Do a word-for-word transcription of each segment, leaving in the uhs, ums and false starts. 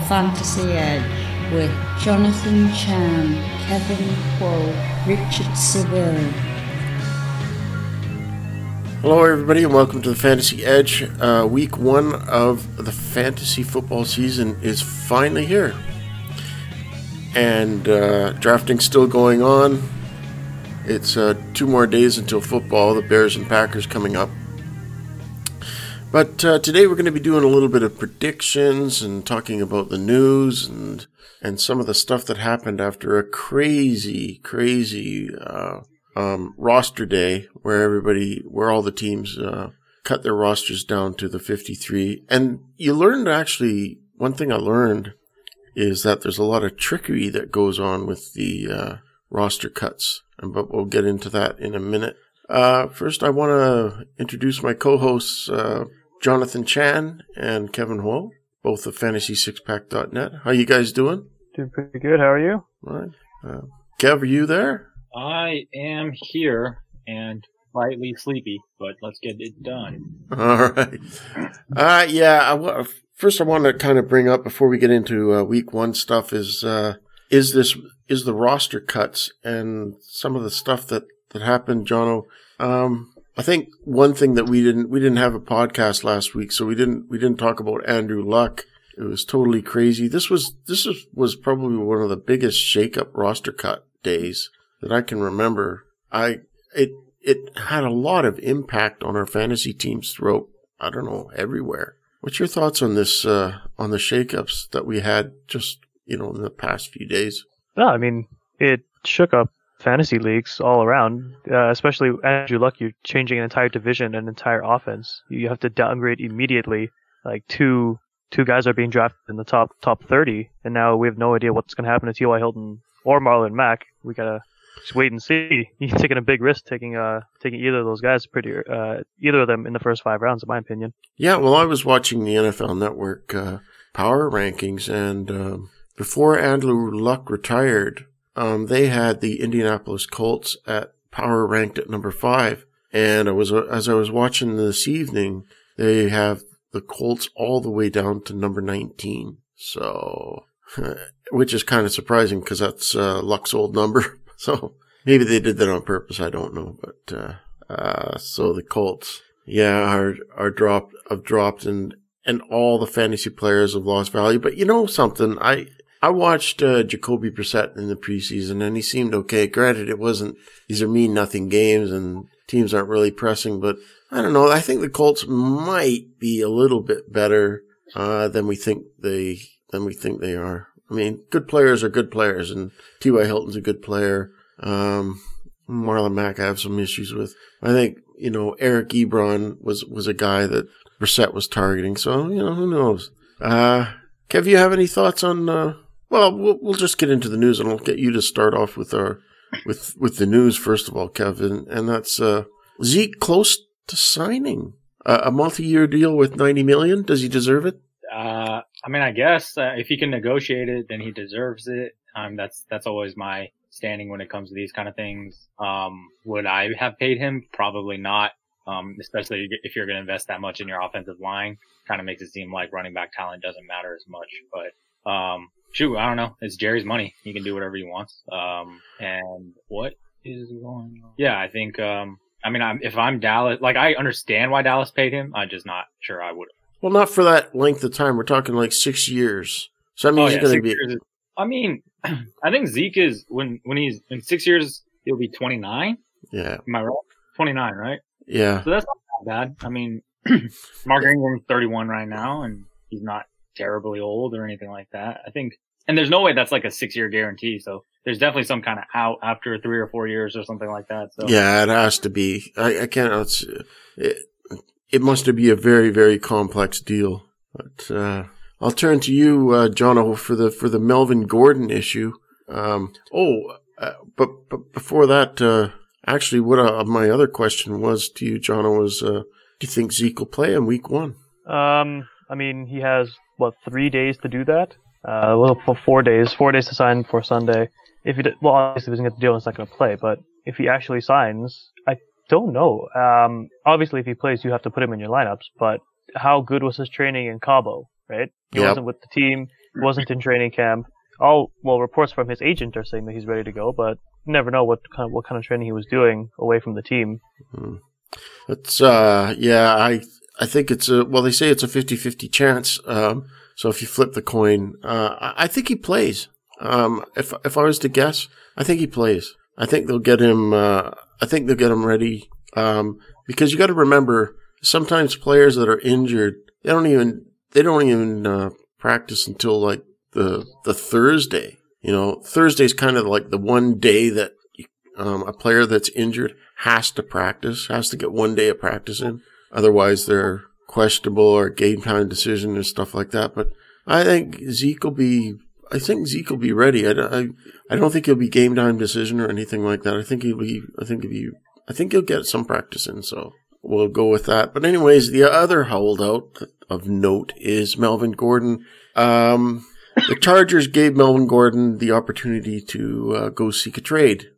Fantasy Edge with Jonathan Chan, Kevin Kuo, Richard Seville. Hello everybody and welcome to the Fantasy Edge. Uh, week one of the fantasy football season is finally here. And uh, drafting's still going on. It's uh, two more days until football, the Bears and Packers coming up. But uh, today we're going to be doing a little bit of predictions and talking about the news and and some of the stuff that happened after a crazy, crazy uh, um, roster day where everybody, where all the teams uh, cut their rosters down to the fifty-three. And you learned actually, one thing I learned is that there's a lot of trickery that goes on with the uh, roster cuts. But we'll get into that in a minute. Uh, first, I want to introduce my co-hosts, uh, Jonathan Chan and Kevin Huo, both of fantasy six pack dot net. How you guys doing? Doing pretty good. How are you? All right. Uh, Kev, are you there? I am here and slightly sleepy, but let's get it done. All right. Uh, yeah, I w- first I want to kind of bring up, before we get into uh, week one stuff, is uh, is this is the roster cuts and some of the stuff that, that happened, Jono. Um, I think one thing that we didn't we didn't have a podcast last week, so we didn't we didn't talk about Andrew Luck. It was totally crazy. This was this was, was probably one of the biggest shake-up roster cut days that I can remember. I it it had a lot of impact on our fantasy teams throughout, I don't know, everywhere. What's your thoughts on this uh, on the shake-ups that we had just, you know, in the past few days? No, I mean, it shook up fantasy leagues all around, uh, especially Andrew Luck. You're changing an entire division, an entire offense. You have to downgrade immediately. Like two two guys are being drafted in the top top thirty, and now we have no idea what's going to happen to T Y. Hilton or Marlon Mack. We gotta just wait and see. You're taking a big risk taking uh taking either of those guys, pretty uh either of them in the first five rounds, in my opinion. Yeah, well, I was watching the N F L Network uh, power rankings, and um, before Andrew Luck retired, Um, they had the Indianapolis Colts at power ranked at number five. And I was, as I was watching this evening, they have the Colts all the way down to number nineteen. So, which is kind of surprising because that's uh, Luck's old number. So maybe they did that on purpose. I don't know. But, uh, uh, so the Colts, yeah, are, are dropped, have dropped, and, and all the fantasy players have lost value. But you know something? I, I watched uh, Jacoby Brissett in the preseason, and he seemed okay. Granted, it wasn't, these are mean-nothing games, and teams aren't really pressing, but I don't know. I think the Colts might be a little bit better uh, than we think they than we think they are. I mean, good players are good players, and T Y. Hilton's a good player. Um, Marlon Mack I have some issues with. I think, you know, Eric Ebron was, was a guy that Brissett was targeting, so, you know, who knows. Uh, Kev, you have any thoughts on... Uh, Well, well, we'll just get into the news, and I'll get you to start off with our with with the news first of all, Kevin, and that's uh, Zeke close to signing uh, a multi-year deal with ninety million dollars. Does he deserve it? Uh, I mean, I guess uh, if he can negotiate it, then he deserves it. Um, that's that's always my standing when it comes to these kind of things. Um, would I have paid him? Probably not. Um, especially if you're going to invest that much in your offensive line, kind of makes it seem like running back talent doesn't matter as much, but. Um, shoot, I don't know. It's Jerry's money. He can do whatever he wants. Um, and what is going on? Yeah, I think, um, I mean, I'm, if I'm Dallas, like, I understand why Dallas paid him. I'm just not sure I would have. Well, not for that length of time. We're talking like six years. So, I mean, oh, he's yeah, going to be. Is, I mean, I think Zeke is, when, when he's in six years, he'll be twenty-nine. Yeah. Am I right? twenty-nine, right? Yeah. So that's not that bad. I mean, Mark Ingram's thirty-one right now, and he's not terribly old or anything like that. I think, and there's no way that's like a six year guarantee. So there's definitely some kind of out after three or four years or something like that. So yeah, it has to be. I, I can't, it's, it, it must be a very, very complex deal. But, uh, I'll turn to you, uh, Jono, for the, for the Melvin Gordon issue. Um, oh, uh, but, but before that, uh, actually what uh, my other question was to you, Jono, was, uh, do you think Zeke will play in week one? Um, I mean, he has, what, three days to do that? Uh, a little for four days, four days to sign for Sunday. If he, did, well, obviously if he doesn't get the deal, he's not going to play. But if he actually signs, I don't know. Um, obviously if he plays, you have to put him in your lineups. But how good was his training in Cabo, right? He yep. wasn't with the team. wasn't in training camp. All well, reports from his agent are saying that he's ready to go, but you never know what kind of what kind of training he was doing away from the team. Hmm. It's uh, yeah, I I think it's a well, they say it's a fifty-fifty chance. Um, so if you flip the coin, uh, I, I think he plays. Um, if if I was to guess, I think he plays. I think they'll get him. Uh, I think they'll get him ready. Um, because you got to remember, sometimes players that are injured, they don't even they don't even uh, practice until like the the Thursday. You know, Thursday's kind of like the one day that um, a player that's injured has to practice, has to get one day of practice in. Otherwise, they're questionable or game time decision and stuff like that. But I think Zeke will be. I think Zeke will be ready. I, I, I don't think he'll be game time decision or anything like that. I think he'll be. I think he'll be. I think he'll get some practice in. So we'll go with that. But anyways, the other holdout of note is Melvin Gordon. Um, the Chargers gave Melvin Gordon the opportunity to uh, go seek a trade,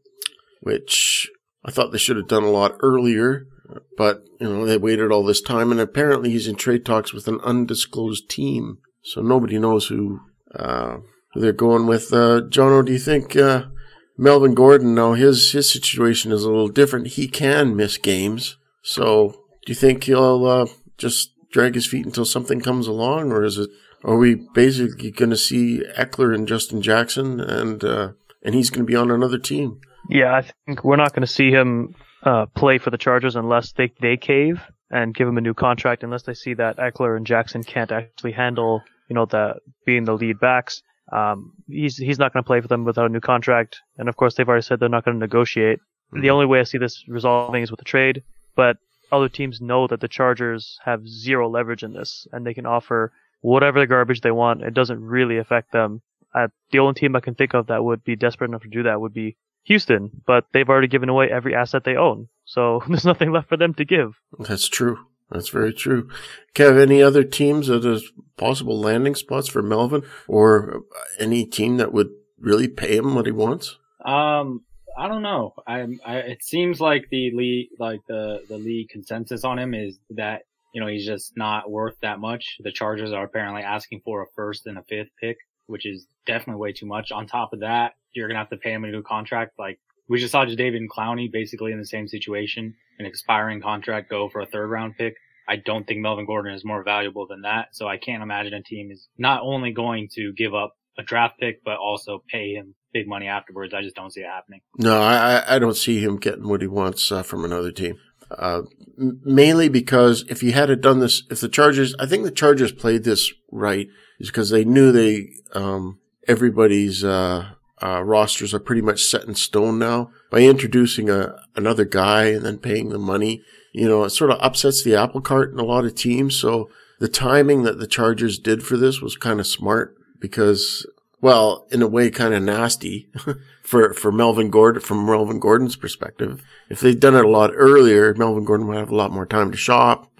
which I thought they should have done a lot earlier. But you know, they waited all this time, and apparently he's in trade talks with an undisclosed team, so nobody knows who. Uh, who they're going with. Uh, Jono, do you think uh, Melvin Gordon, now his his situation is a little different. He can miss games. So do you think he'll uh, just drag his feet until something comes along? Or is it, are we basically going to see Eckler and Justin Jackson and uh, and he's going to be on another team? Yeah, I think we're not going to see him uh, play for the Chargers unless they, they cave and give him a new contract, unless they see that Eckler and Jackson can't actually handle, you know, the being the lead backs. Um, he's he's not going to play for them without a new contract, and of course they've already said they're not going to negotiate. Mm-hmm. The only way I see this resolving is with a trade, but other teams know that the Chargers have zero leverage in this, and they can offer whatever garbage they want. It doesn't really affect them. Uh, the only team I can think of that would be desperate enough to do that would be Houston, but they've already given away every asset they own, so there's nothing left for them to give. That's true. That's very true. Kev, any other teams that are possible landing spots for Melvin, or any team that would really pay him what he wants? Um, I don't know. I, I it seems like the league, like the the league consensus on him is that, you know, he's just not worth that much. The Chargers are apparently asking for a first and a fifth pick, which is definitely way too much. On top of that, you're gonna have to pay him a new contract. Like we just saw Jadeveon Clowney basically in the same situation, an expiring contract, go for a third round pick. I don't think Melvin Gordon is more valuable than that. So I can't imagine a team is not only going to give up a draft pick, but also pay him big money afterwards. I just don't see it happening. No, I, I don't see him getting what he wants uh, from another team. Uh, mainly because if he had done this, if the Chargers, I think the Chargers played this right, is because they knew they, um, everybody's, uh, uh, rosters are pretty much set in stone now. By introducing a, another guy and then paying the money, you know, it sort of upsets the apple cart in a lot of teams. So the timing that the Chargers did for this was kind of smart because, well, in a way, kind of nasty for, for Melvin Gordon, from Melvin Gordon's perspective. If they'd done it a lot earlier, Melvin Gordon would have a lot more time to shop,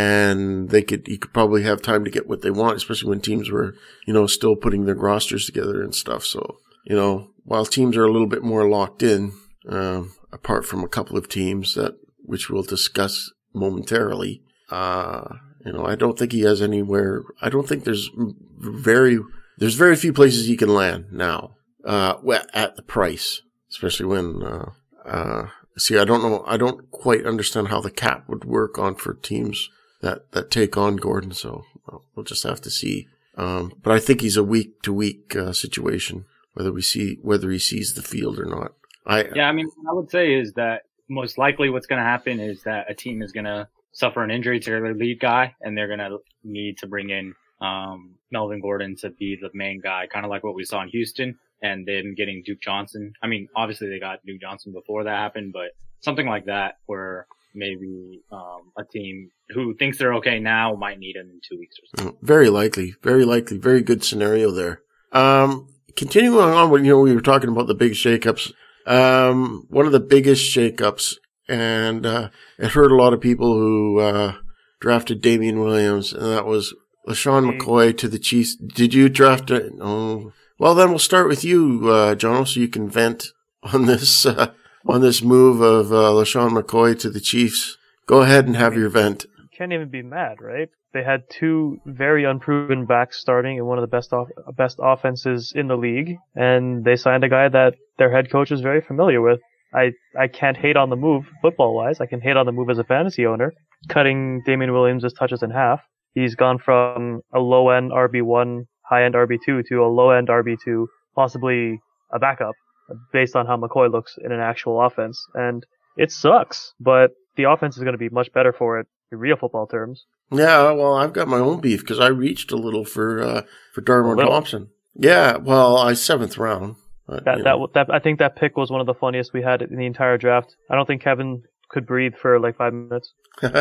and they could, he could probably have time to get what they want, especially when teams were, you know, still putting their rosters together and stuff. So, you know, while teams are a little bit more locked in, um, apart from a couple of teams that, which we'll discuss momentarily, uh, you know, I don't think he has anywhere, I don't think there's very, there's very few places he can land now, uh, at the price, especially when, uh, uh, see, I don't know, I don't quite understand how the cap would work on for teams that, that take on Gordon, so well, we'll just have to see. Um, but I think he's a week to week, uh, situation, whether we see, whether he sees the field or not. I, yeah, I mean, what I would say is that most likely what's going to happen is that a team is going to suffer an injury to their lead guy, and they're going to need to bring in um Melvin Gordon to be the main guy, kind of like what we saw in Houston, and then getting Duke Johnson. I mean, obviously they got Duke Johnson before that happened, but something like that where maybe um a team who thinks they're okay now might need him in two weeks or so. Very likely, very likely, very good scenario there. Um, continuing on, when you know we were talking about the big shakeups. Um, one of the biggest shakeups, and uh, it hurt a lot of people who uh, drafted Damian Williams, and that was LaShawn McCoy to the Chiefs. Did you draft it? Oh, well, then we'll start with you, uh, Jono, so you can vent on this uh, on this move of uh, LaShawn McCoy to the Chiefs. Go ahead and have your vent. can't even be mad, right? They had two very unproven backs starting in one of the best off- best offenses in the league, and they signed a guy that their head coach is very familiar with. I, I can't hate on the move football-wise. I can hate on the move as a fantasy owner, cutting Damian Williams' touches in half. He's gone from a low-end R B one, high-end R B two to a low-end R B two, possibly a backup, based on how McCoy looks in an actual offense. And it sucks, but the offense is going to be much better for it in real football terms. Yeah, well, I've got my own beef because I reached a little for uh, for Darwin Thompson. Yeah, well, I seventh round. But, that, that that I think that pick was one of the funniest we had in the entire draft. I don't think Kevin could breathe for like five minutes.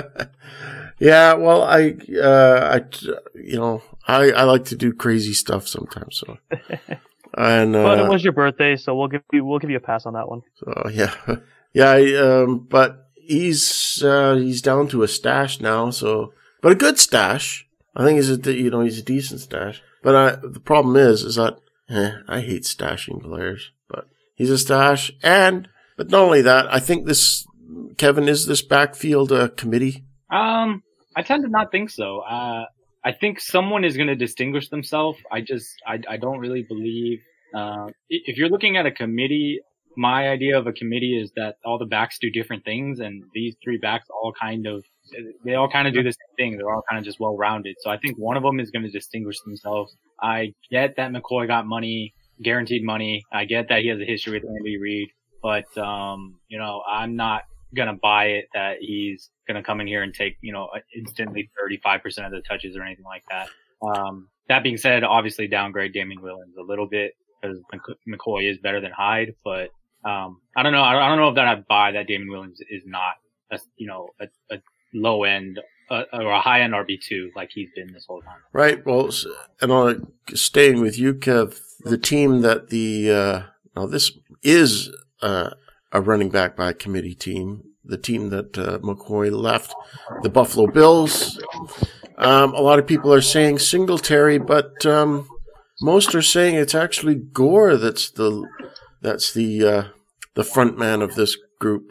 Yeah, well, I, uh, I, you know, I, I like to do crazy stuff sometimes. So, and uh, but it was your birthday, so we'll give you we'll give you a pass on that one. So yeah, yeah. I, um, but he's uh, he's down to a stash now. So, but a good stash. I think he's a you know he's a decent stash. But I, the problem is is that eh, I hate stashing players. But he's a stash, and but not only that, I think this Kevin is this backfield uh, committee. Um, I tend to not think so. Uh, I think someone is going to distinguish themselves. I just, I, I don't really believe, uh, if you're looking at a committee, my idea of a committee is that all the backs do different things, and these three backs all kind of, they all kind of do the same thing. They're all kind of just well-rounded. So I think one of them is going to distinguish themselves. I get that McCoy got money, guaranteed money. I get that he has a history with Andy Reid, but, um, you know, I'm not gonna buy it that he's gonna come in here and take, you know, instantly thirty-five percent of the touches or anything like that. Um, that being said, obviously downgrade Damian Williams a little bit because McCoy is better than Hyde, but, um, I don't know. I don't know if that I buy that Damian Williams is not a, you know, a, a low end uh, or a high end R B two like he's been this whole time. Right. Well, and uh, staying with you, Kev, the team that the, uh, now this is, uh, a running back by committee team, the team that uh, McCoy left, the Buffalo Bills. Um, a lot of people are saying Singletary, but um, most are saying it's actually Gore that's the that's the uh, the front man of this group.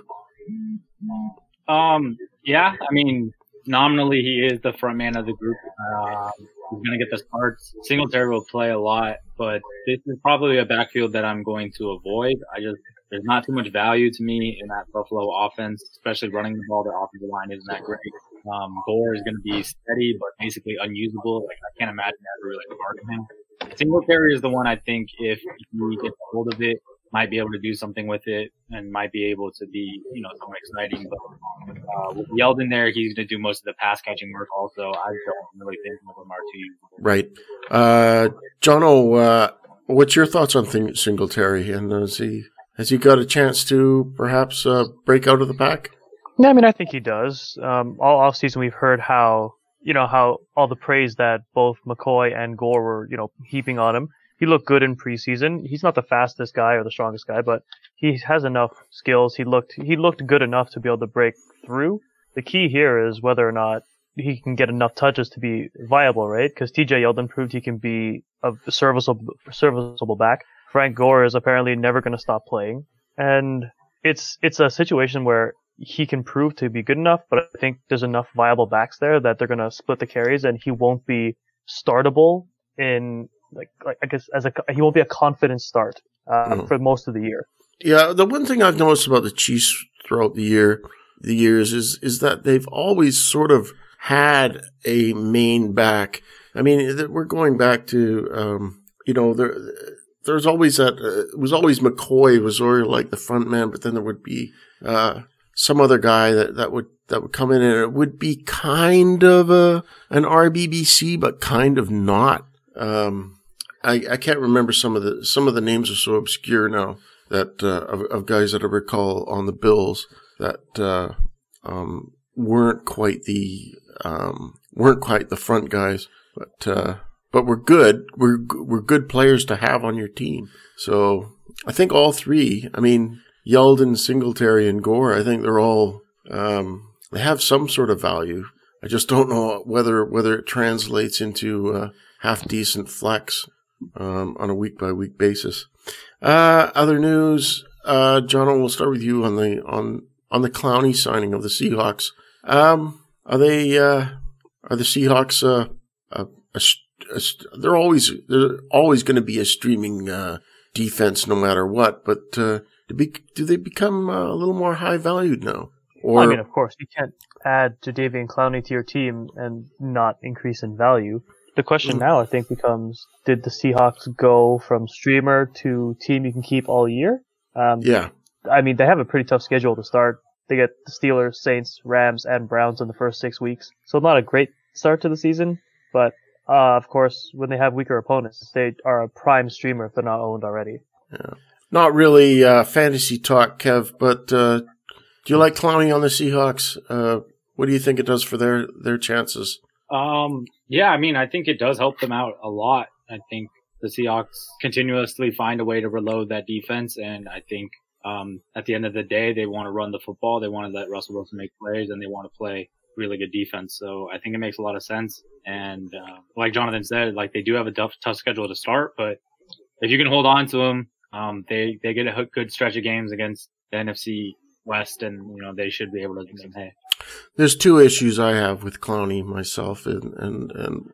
Um, yeah, I mean, nominally he is the front man of the group. Um, he's going to get the starts. Singletary will play a lot, but this is probably a backfield that I'm going to avoid. I just There's not too much value to me in that Buffalo offense, especially running the ball. Their offensive line isn't that great. Um, Gore is going to be steady, but basically unusable. Like, I can't imagine ever really guarding him. Singletary is the one I think if he gets a hold of it, might be able to do something with it and might be able to be, you know, somewhat exciting. But, uh, with Yeldon there, he's going to do most of the pass catching work also. I don't really think of him are too usable. Right. Uh, Jono, uh, what's your thoughts on thing- Singletary? And is he, has he got a chance to perhaps uh, break out of the pack? Yeah, I mean, I think he does. Um, all offseason we've heard how, you know, how all the praise that both McCoy and Gore were, you know, heaping on him. He looked good in preseason. He's not the fastest guy or the strongest guy, but he has enough skills. He looked, he looked good enough to be able to break through. The key here is whether or not he can get enough touches to be viable, right? Because T J Yeldon proved he can be a serviceable, serviceable back. Frank Gore is apparently never going to stop playing. And it's, it's a situation where he can prove to be good enough, but I think there's enough viable backs there that they're going to split the carries and he won't be startable in, like, like I guess as a, he won't be a confident start, uh, mm. for most of the year. Yeah. The one thing I've noticed about the Chiefs throughout the year, the years is, is that they've always sort of had a main back. I mean, we're going back to, um, you know, there, there's always that, uh, it was always McCoy was sort of like the front man, but then there would be, uh, some other guy that, that would, that would come in and it would be kind of a, an R B B C, but kind of not. Um, I, I can't remember some of the, some of the names are so obscure now that, uh, of, of guys that I recall on the Bills that, uh, um, weren't quite the, um, weren't quite the front guys, but, uh, but we're good. We're, we're good players to have on your team. So I think all three, I mean, Yeldon, Singletary, and Gore, I think they're all, um, they have some sort of value. I just don't know whether, whether it translates into a half decent flex, um, on a week by week basis. Uh, other news, uh, John, we'll start with you on the, on, on the Clowney signing of the Seahawks. Um, are they uh, are the Seahawks? Uh, a, a, a, they're always they're always going to be a streaming uh, defense, no matter what. But uh, do, be, do they become uh, a little more high valued now? Or I mean, of course, you can't add Jadeveon Clowney to your team and not increase in value. The question now, I think, becomes: did the Seahawks go from streamer to team you can keep all year? Um, yeah. I mean, they have a pretty tough schedule to start. They get the Steelers, Saints, Rams, and Browns in the first six weeks. So not a great start to the season, but uh, of course, when they have weaker opponents, they are a prime streamer if they're not owned already. Yeah. Not really uh, fantasy talk, Kev, but uh, do you like Clowney on the Seahawks? Uh, what do you think it does for their, their chances? Um, yeah, I mean, I think it does help them out a lot. I think the Seahawks continuously find a way to reload that defense, and I think Um, at the end of the day, they want to run the football. They want to let Russell Wilson make plays, and they want to play really good defense. So I think it makes a lot of sense. And uh, like Jonathan said, like they do have a tough, tough schedule to start, but if you can hold on to them, um, they they get a good stretch of games against the N F C West, and you know they should be able to do some hay. There's two issues I have with Clowney myself, and and, and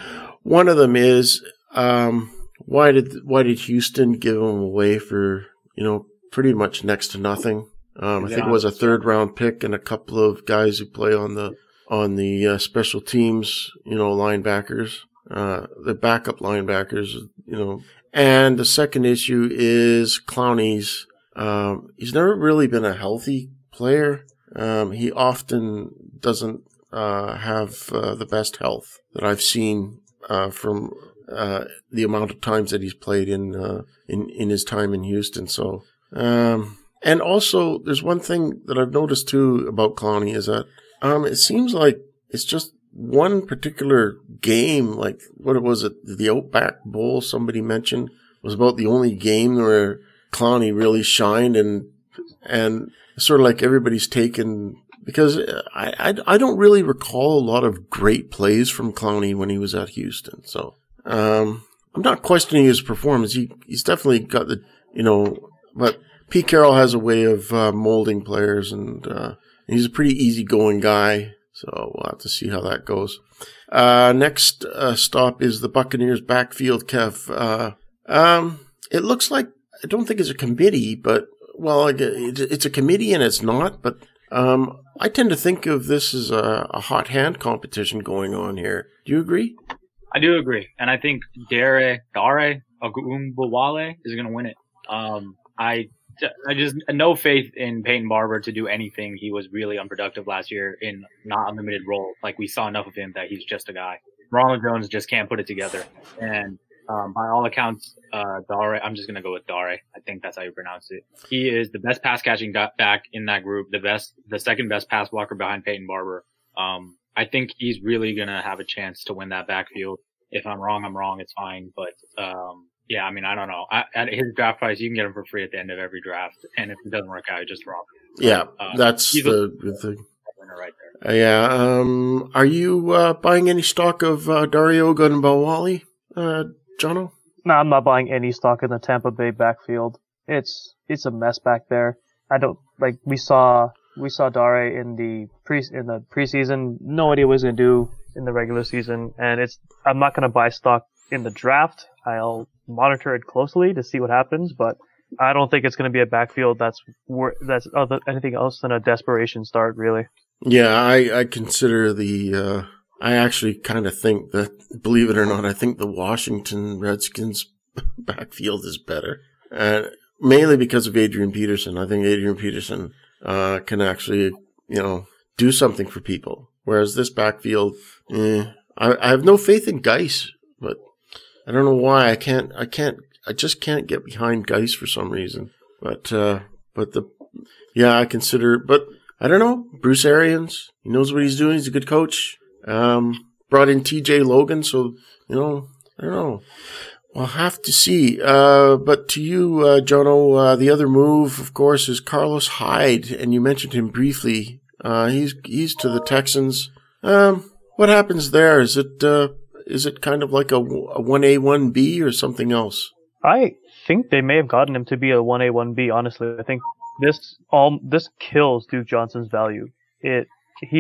one of them is um, why did why did Houston give him away for you know. pretty much next to nothing. Um, I think it was a third round pick and a couple of guys who play on the on the uh, special teams, you know, linebackers, uh, the backup linebackers, you know. And the second issue is Clowney's. Um, he's never really been a healthy player. Um, he often doesn't uh, have uh, the best health that I've seen uh, from uh, the amount of times that he's played in uh, in in his time in Houston. So. Um, and also, there's one thing that I've noticed too about Clowney is that um, it seems like it's just one particular game. Like what was it? The Outback Bowl somebody mentioned was about the only game where Clowney really shined, and and sort of like everybody's taken because I, I I don't really recall a lot of great plays from Clowney when he was at Houston. So um, I'm not questioning his performance. He he's definitely got the you know. But Pete Carroll has a way of uh, molding players, and uh, he's a pretty easygoing guy. So we'll have to see how that goes. Uh, next uh, stop is the Buccaneers backfield, Kev. Uh, um, it looks like, I don't think it's a committee, but, well, it's a committee and it's not, but um, I tend to think of this as a, a hot hand competition going on here. Do you agree? I do agree. And I think Dare, Dare Ogunbowale is going to win it. Um, I, I just no faith in Peyton Barber to do anything. He was really unproductive last year in not unlimited role. Like we saw enough of him that he's just a guy. Ronald Jones just can't put it together. And um, by all accounts, uh, Dare, I'm just gonna go with Dare. I think that's how you pronounce it. He is the best pass catching back in that group. The best, the second best pass blocker behind Peyton Barber. Um, I think he's really gonna have a chance to win that backfield. If I'm wrong, I'm wrong. It's fine. But um. Yeah, I mean, I don't know. I, at his draft price, you can get him for free at the end of every draft, and if it doesn't work out, you just drop him. Yeah, uh, that's the the thing. Right there. Uh, yeah. Um, are you uh, buying any stock of uh, Dario Ogunbowale, uh, Jono? No, I'm not buying any stock in the Tampa Bay backfield. It's it's a mess back there. I don't like. We saw we saw Dare in the pre in the preseason. No idea what he's gonna do in the regular season, and it's. I'm not gonna buy stock in the draft. I'll monitor it closely to see what happens, but I don't think it's going to be a backfield that's that's other, anything else than a desperation start, really. Yeah, I, I consider the, uh, I actually kind of think that, believe it or not, I think the Washington Redskins backfield is better. Uh, mainly because of Adrian Peterson. I think Adrian Peterson uh, can actually, you know, do something for people. Whereas this backfield, eh, I, I have no faith in Geis, but I don't know why. I can't, I can't, I just can't get behind Geis for some reason. But, uh, but the, yeah, I consider, but I don't know. Bruce Arians, he knows what he's doing. He's a good coach. Um, brought in T J Logan, so, you know, I don't know. We'll have to see. Uh, but to you, uh, Jono, uh, the other move, of course, is Carlos Hyde, and you mentioned him briefly. Uh, he's, he's to the Texans. Um, what happens there? Is it, uh, is it kind of like a, a one A, one B or something else? I think they may have gotten him to be a one A, one B, honestly. I think this, all, this kills Duke Johnson's value. It, he's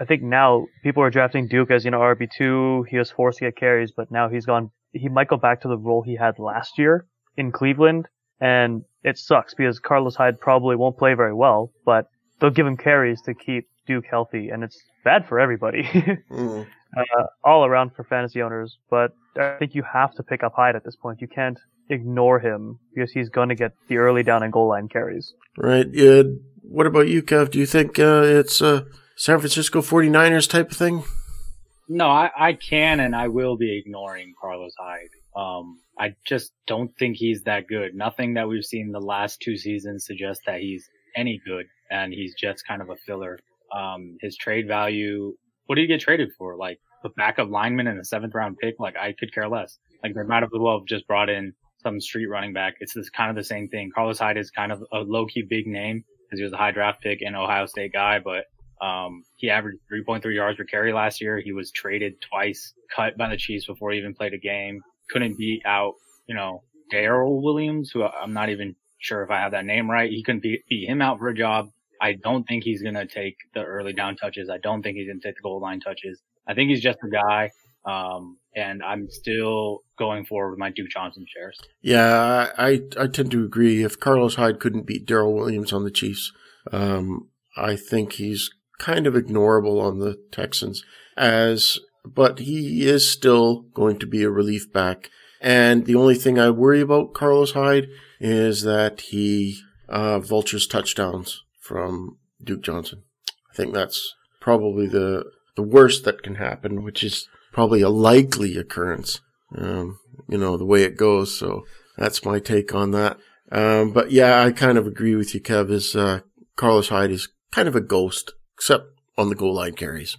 I think now people are drafting Duke as, you know, R B two. He was forced to get carries, but now he's gone. He might go back to the role he had last year in Cleveland, and it sucks because Carlos Hyde probably won't play very well, but they'll give him carries to keep Duke healthy, and it's bad for everybody, mm. uh, all around for fantasy owners. But I think you have to pick up Hyde at this point. You can't ignore him because he's going to get the early down and goal line carries. Right. Uh, what about you, Kev? Do you think uh, it's a San Francisco forty-niners type of thing? No, I, I can and I will be ignoring Carlos Hyde. Um, I just don't think he's that good. Nothing that we've seen the last two seasons suggests that he's any good, and he's just kind of a filler. Um, his trade value, what did he get traded for? Like a backup lineman and a seventh round pick? Like, I could care less. Like, they might as well have just brought in some street running back. It's this kind of the same thing. Carlos Hyde is kind of a low key big name because he was a high draft pick and Ohio State guy, but Um, he averaged three point three yards per carry last year. He was traded twice, cut by the Chiefs before he even played a game. Couldn't beat out, you know, Darrell Williams, who I'm not even sure if I have that name right. He couldn't beat, beat him out for a job. I don't think he's going to take the early down touches. I don't think he's going to take the goal line touches. I think he's just a guy. Um, and I'm still going forward with my Duke Johnson shares. Yeah, I, I tend to agree. If Carlos Hyde couldn't beat Darrell Williams on the Chiefs, um, I think he's kind of ignorable on the Texans, as but he is still going to be a relief back. And the only thing I worry about Carlos Hyde is that he uh, vultures touchdowns from Duke Johnson. I think that's probably the the worst that can happen, which is probably a likely occurrence, um, you know, the way it goes. So that's my take on that. Um, but yeah, I kind of agree with you, Kev, is uh, Carlos Hyde is kind of a ghost, except on the goal line carries.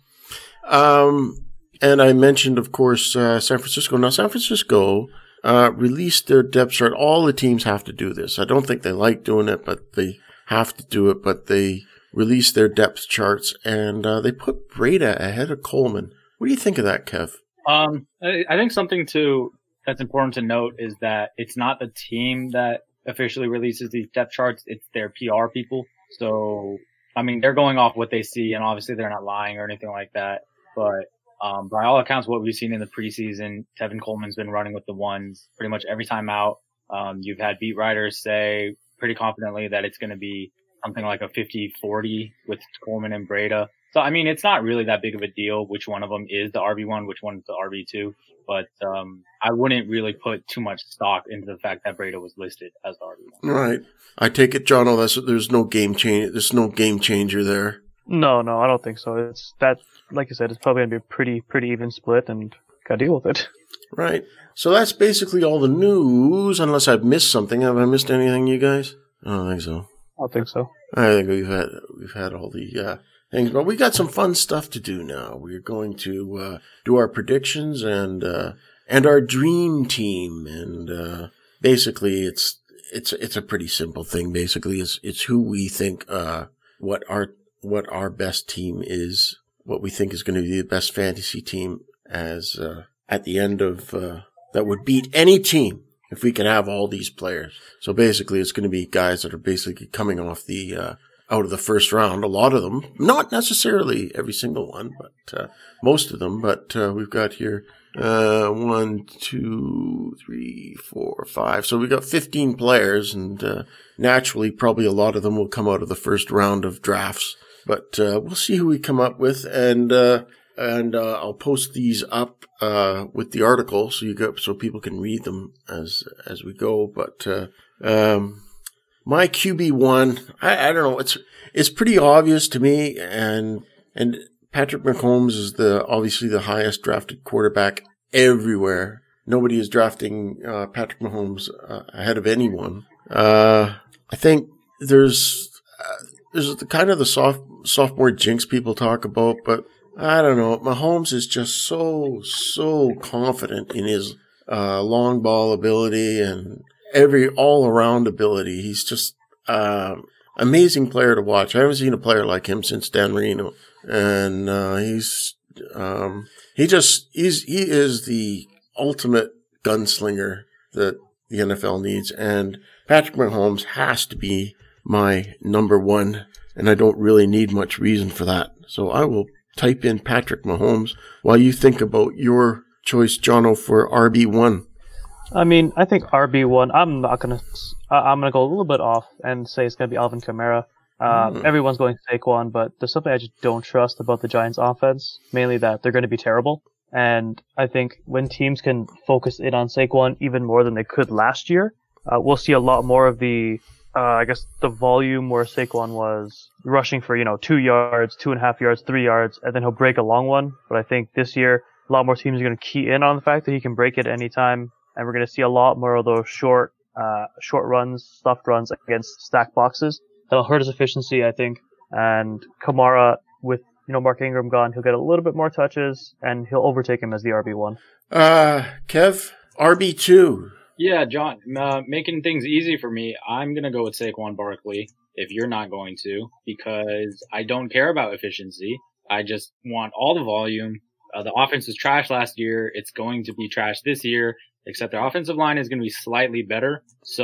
Um, and I mentioned, of course, uh, San Francisco. Now, San Francisco uh, released their depth chart. All the teams have to do this. I don't think they like doing it, but they have to do it. But they released their depth charts, and uh, they put Breida ahead of Coleman. What do you think of that, Kev? Um, I, I think something to that's important to note is that it's not the team that officially releases these depth charts. It's their P R people. So, I mean, they're going off what they see, and obviously they're not lying or anything like that. But um, by all accounts, what we've seen in the preseason, Tevin Coleman's been running with the ones pretty much every time out. Um, you've had beat writers say pretty confidently that it's going to be something like a fifty forty with Coleman and Breida. So, I mean, it's not really that big of a deal which one of them is the R B one, which one's the R B two. But um, I wouldn't really put too much stock into the fact that Breida was listed as the R B one. Right. I take it, John, that's, there's no game change. There's no game changer there. No, no, I don't think so. It's that, like you said, it's probably going to be a pretty, pretty even split, and got to deal with it. Right. So that's basically all the news, unless I've missed something. Have I missed anything, you guys? I don't think so. I don't think so. I think we've had we've had all the uh, things, but we got some fun stuff to do now. We're going to uh, do our predictions and uh, and our dream team, and uh, basically it's it's it's a pretty simple thing. Basically, it's it's who we think uh, what our what our best team is, what we think is going to be the best fantasy team as uh, at the end of uh, that would beat any team if we can have all these players. So basically, it's going to be guys that are basically coming off the uh, out of the first round. A lot of them, not necessarily every single one, but uh, most of them. But uh, we've got here uh, one, two, three, four, five. So we've got fifteen players, and uh, naturally, probably a lot of them will come out of the first round of drafts. But uh, we'll see who we come up with, and uh, and uh, I'll post these up uh, with the article so you go so people can read them as as we go. But uh, um, my Q B one, I, I don't know, it's it's pretty obvious to me, and and Patrick Mahomes is the obviously the highest drafted quarterback everywhere. Nobody is drafting uh, Patrick Mahomes uh, ahead of anyone. Uh, I think there's uh, there's the kind of the soft sophomore jinx people talk about, but I don't know. Mahomes is just so, so confident in his uh, long ball ability and every all-around ability. He's just uh, amazing player to watch. I haven't seen a player like him since Dan Marino, and uh, he's um, he just he's he is the ultimate gunslinger that the N F L needs, and Patrick Mahomes has to be my number one, and I don't really need much reason for that. So I will type in Patrick Mahomes while you think about your choice, Jono, for R B one. I mean, I think R B one, I'm not going to, I'm going to go a little bit off and say it's going to be Alvin Kamara. Uh, mm. Everyone's going Saquon, but there's something I just don't trust about the Giants offense, mainly that they're going to be terrible. And I think when teams can focus in on Saquon even more than they could last year, uh, we'll see a lot more of the, uh, I guess, the volume where Saquon was rushing for, you know, two yards, two and a half yards, three yards, and then he'll break a long one. But I think this year, a lot more teams are going to key in on the fact that he can break it any time. And we're going to see a lot more of those short, uh, short runs, stuffed runs against stack boxes. That'll hurt his efficiency, I think. And Kamara, with, you know, Mark Ingram gone, he'll get a little bit more touches and he'll overtake him as the R B one. Uh, Kev, R B two. Yeah, John, uh, making things easy for me, I'm going to go with Saquon Barkley if you're not going to, because I don't care about efficiency. I just want all the volume. Uh, the offense was trash last year. It's going to be trash this year, except their offensive line is going to be slightly better.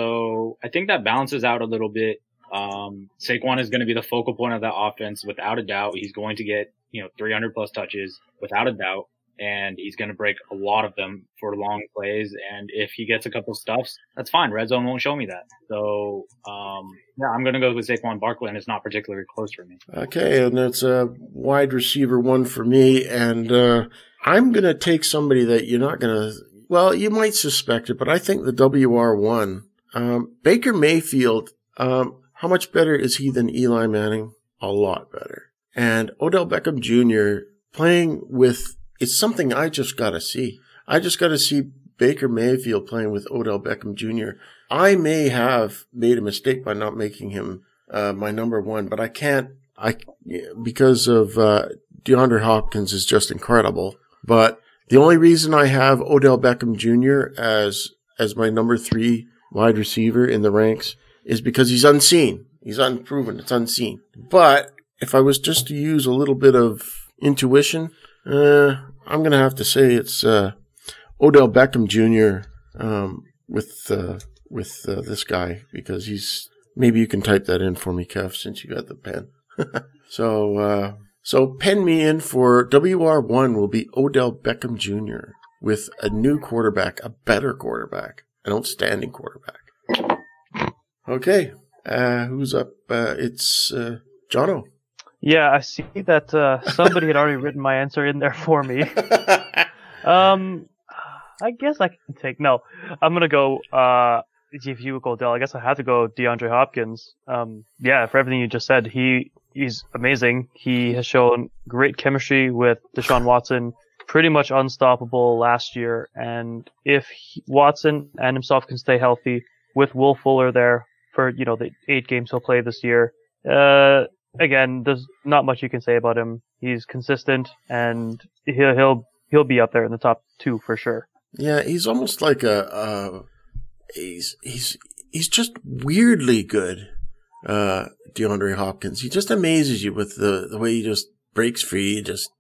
So I think that balances out a little bit. Um, Saquon is going to be the focal point of that offense without a doubt. He's going to get, you know, three hundred plus touches without a doubt. And he's going to break a lot of them for long plays. And if he gets a couple stuffs, that's fine. Red zone won't show me that. So, um, yeah, I'm going to go with Saquon Barkley, and it's not particularly close for me. Okay, and it's a wide receiver one for me. And uh, I'm going to take somebody that you're not going to, well, you might suspect it, but I think the W R one, um, Baker Mayfield, um, how much better is he than Eli Manning? A lot better. And Odell Beckham Junior playing with, it's something I just got to see. I just got to see Baker Mayfield playing with Odell Beckham Junior I may have made a mistake by not making him uh, my number one, but I can't, I, because of uh, DeAndre Hopkins is just incredible. But the only reason I have Odell Beckham Junior as as my number three wide receiver in the ranks is because he's unseen. He's unproven. It's unseen. But if I was just to use a little bit of intuition, uh, I'm going to have to say it's uh, Odell Beckham Junior Um, with uh, with uh, this guy, because he's, maybe you can type that in for me, Kev, since you got the pen. so uh, so pen me in for W R one will be Odell Beckham Junior with a new quarterback, a better quarterback, an outstanding quarterback. Okay, uh, who's up? Uh, it's uh, Jono. Yeah, I see that uh, somebody had already written my answer in there for me. um, I guess I can take, no, I'm going to go, uh, if you go Odell, I guess I have to go DeAndre Hopkins. Um, yeah, for everything you just said, he he's amazing. He has shown great chemistry with Deshaun Watson, pretty much unstoppable last year. And if he, Watson and himself can stay healthy with Will Fuller there for, you know, the eight games he'll play this year, uh, again, there's not much you can say about him. He's consistent, and he'll he'll he'll be up there in the top two for sure. Yeah, he's almost like a uh, he's he's he's just weirdly good. Uh, DeAndre Hopkins, he just amazes you with the the way he just breaks free. Just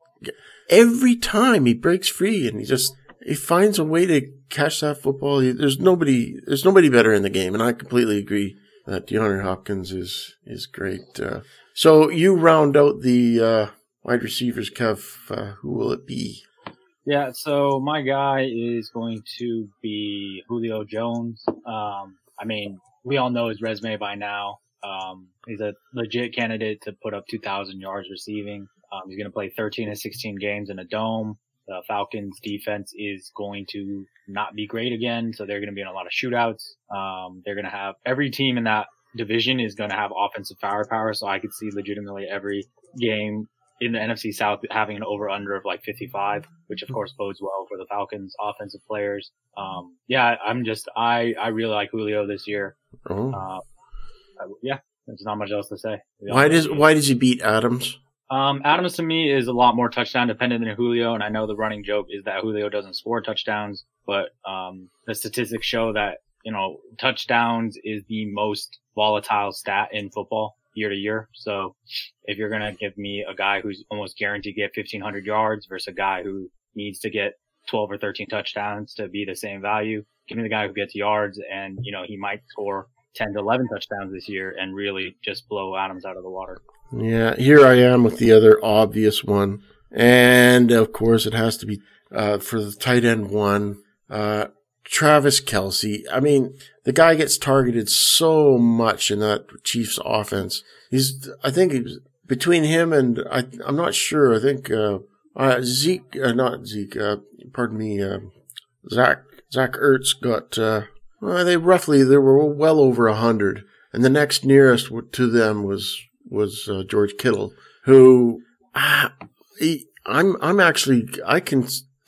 every time he breaks free, and he just he finds a way to catch that football. He, there's nobody there's nobody better in the game, and I completely agree that DeAndre Hopkins is is great. Uh, So you round out the uh, wide receivers, Kev. Uh, who will it be? Yeah, so my guy is going to be Julio Jones. Um, I mean, we all know his resume by now. Um, he's a legit candidate to put up two thousand yards receiving. Um, he's going to play thirteen and sixteen games in a dome. The Falcons defense is going to not be great again, so they're going to be in a lot of shootouts. Um, they're going to have every team in that division is going to have offensive firepower, so I could see legitimately every game in the N F C South having an over-under of like fifty-five, which of course bodes well for the Falcons offensive players. Um, yeah, I'm just, I, I really like Julio this year. Oh. Uh, I, yeah, there's not much else to say. Why does, why does he beat Adams? Um, Adams to me is a lot more touchdown dependent than Julio, and I know the running joke is that Julio doesn't score touchdowns, but, um, the statistics show that, you know, touchdowns is the most volatile stat in football year to year. So if you're going to give me a guy who's almost guaranteed to get fifteen hundred yards versus a guy who needs to get twelve or thirteen touchdowns to be the same value, give me the guy who gets yards, and, you know, he might score ten to eleven touchdowns this year and really just blow Adams out of the water. Yeah, here I am with the other obvious one. And, of course, it has to be uh, for the tight end one, uh, Travis Kelce. I mean, the guy gets targeted so much in that Chiefs offense. He's, I think he was, between him and, I, I'm not sure, I think uh, uh, Zeke, uh, not Zeke, uh, pardon me, uh, Zach, Zach Ertz got, uh, well, they roughly, they were well over a hundred. And the next nearest to them was, was uh, George Kittle, who, ah, he, I'm, I'm actually, I can,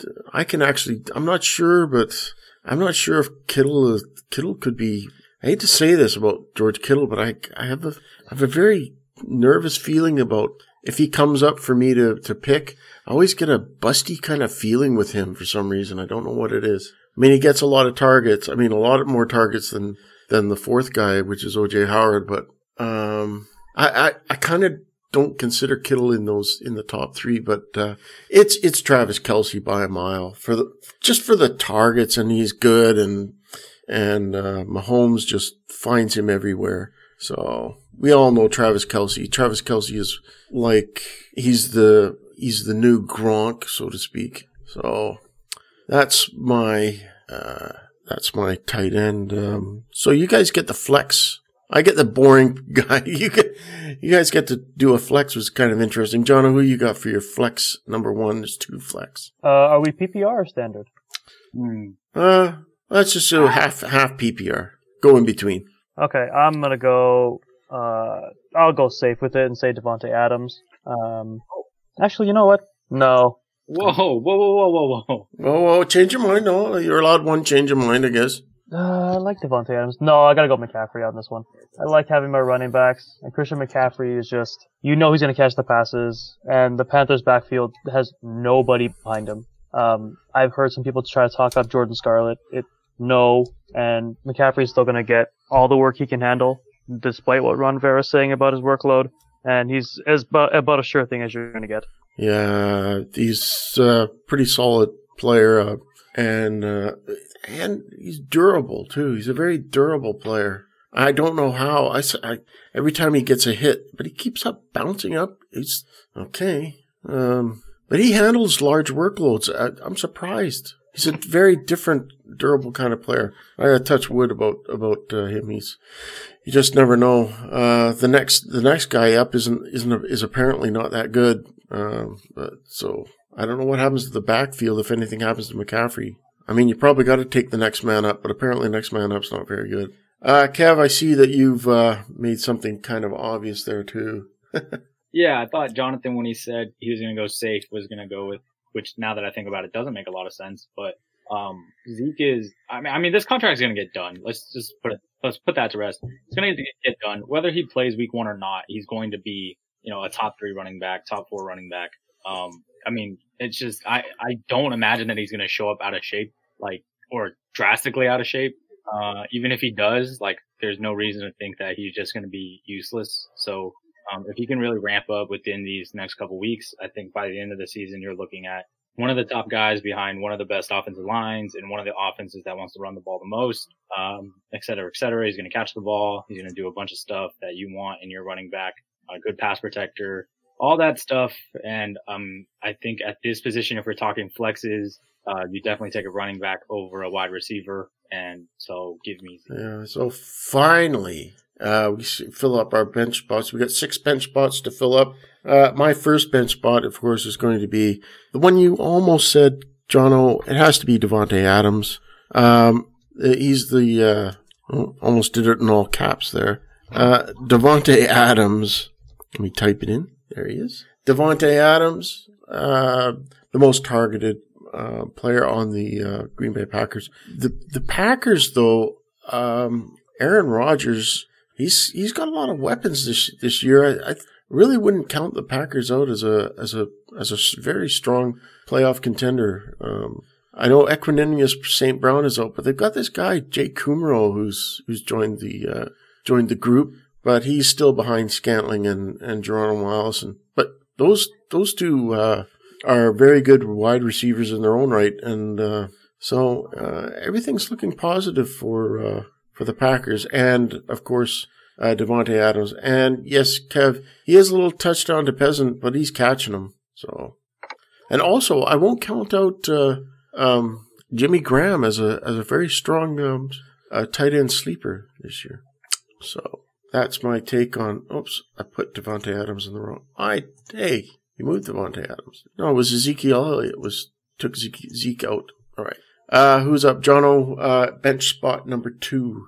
I can actually, I'm not sure, but I'm not sure if Kittle, Kittle could be, I hate to say this about George Kittle, but I, I have a, I have a very nervous feeling about if he comes up for me to, to pick. I always get a busty kind of feeling with him for some reason. I don't know what it is. I mean, he gets a lot of targets. I mean, a lot more targets than, than the fourth guy, which is O J Howard, but, um, I, I, I kind of don't consider Kittle in those, in the top three, but, uh, it's, it's Travis Kelce by a mile for the, just for the targets, and he's good, and, and, uh, Mahomes just finds him everywhere. So we all know Travis Kelce. Travis Kelce is like, he's the, he's the new Gronk, so to speak. So that's my, uh, that's my tight end. Um, so you guys get the flex. I get the boring guy. You get, you guys get to do a flex, was kind of interesting. John, who you got for your flex number one? There's two flex. Uh, are we P P R or standard? Hmm. Uh, let's just do half, half P P R. Go in between. Okay, I'm gonna go, uh, I'll go safe with it and say Devontae Adams. Um, actually, you know what? No. Whoa, whoa, whoa, whoa, whoa, whoa. Whoa, whoa, change your mind. No, you're allowed one change of mind, I guess. Uh, I like Devontae Adams. No, I gotta go McCaffrey on this one. I like having my running backs, and Christian McCaffrey is just, you know he's gonna catch the passes, and the Panthers backfield has nobody behind him. Um, I've heard some people try to talk up Jordan Scarlett. It, no, and McCaffrey's still gonna get all the work he can handle, despite what Ron Rivera's saying about his workload, and he's as about, about a sure thing as you're gonna get. Yeah, he's a pretty solid player, uh, and, uh, and he's durable too. He's a very durable player. I don't know how. I, I every time he gets a hit, but he keeps up bouncing up. He's okay. Um, but he handles large workloads. I, I'm surprised. He's a very different, durable kind of player. I gotta touch wood about about uh, him. He's you just never know. Uh, the next the next guy up isn't isn't is apparently not that good. Um, but so I don't know what happens to the backfield if anything happens to McCaffrey. I mean, you probably got to take the next man up, but apparently next man up's not very good. Uh, Kev, I see that you've uh, made something kind of obvious there too. Yeah, I thought Jonathan, when he said he was going to go safe, was going to go with, which now that I think about it, doesn't make a lot of sense. But um, Zeke is, I mean, I mean, this contract is going to get done. Let's just put it, let's put that to rest. It's going to get done, whether he plays week one or not. He's going to be, you know, a top three running back, top four running back. Um, I mean, it's just, I, I don't imagine that he's going to show up out of shape, like, or drastically out of shape. Uh, even if he does, like, there's no reason to think that he's just going to be useless. So, um, if he can really ramp up within these next couple weeks, I think by the end of the season, you're looking at one of the top guys behind one of the best offensive lines and one of the offenses that wants to run the ball the most, um, et cetera, et cetera. He's going to catch the ball. He's going to do a bunch of stuff that you want in your running back, a good pass protector, all that stuff. And, um, I think at this position, if we're talking flexes, uh, you definitely take a running back over a wide receiver. And so give me. Yeah. So finally, uh, we fill up our bench spots. We got six bench spots to fill up. Uh, my first bench spot, of course, is going to be the one you almost said, Jono. It has to be Devontae Adams. Um, he's the, uh, oh, almost did it in all caps there. Uh, Devontae Adams. Let me type it in. There he is. Devontae Adams, uh, the most targeted uh, player on the uh, Green Bay Packers. The the Packers, though, um, Aaron Rodgers, he's he's got a lot of weapons this this year. I, I really wouldn't count the Packers out as a as a as a very strong playoff contender. Um, I know Equanimeous Saint Brown is out, but they've got this guy Jake Kumerow who's who's joined the uh, joined the group. But he's still behind Scantling and, and Geronimo Allison. But those those two uh, are very good wide receivers in their own right. And uh, so uh, everything's looking positive for uh, for the Packers. And, of course, uh, Devontae Adams. And, yes, Kev, he is a little touchdown dependent, but he's catching them. So And also, I won't count out uh, um, Jimmy Graham as a as a very strong um, uh, tight end sleeper this year. So that's my take on. Oops, I put Devontae Adams in the wrong. I hey, you moved Devontae Adams. No, it was Ezekiel Elliott. Was took Zeke, Zeke out. All right. Uh, who's up? Jono, uh, bench spot number two.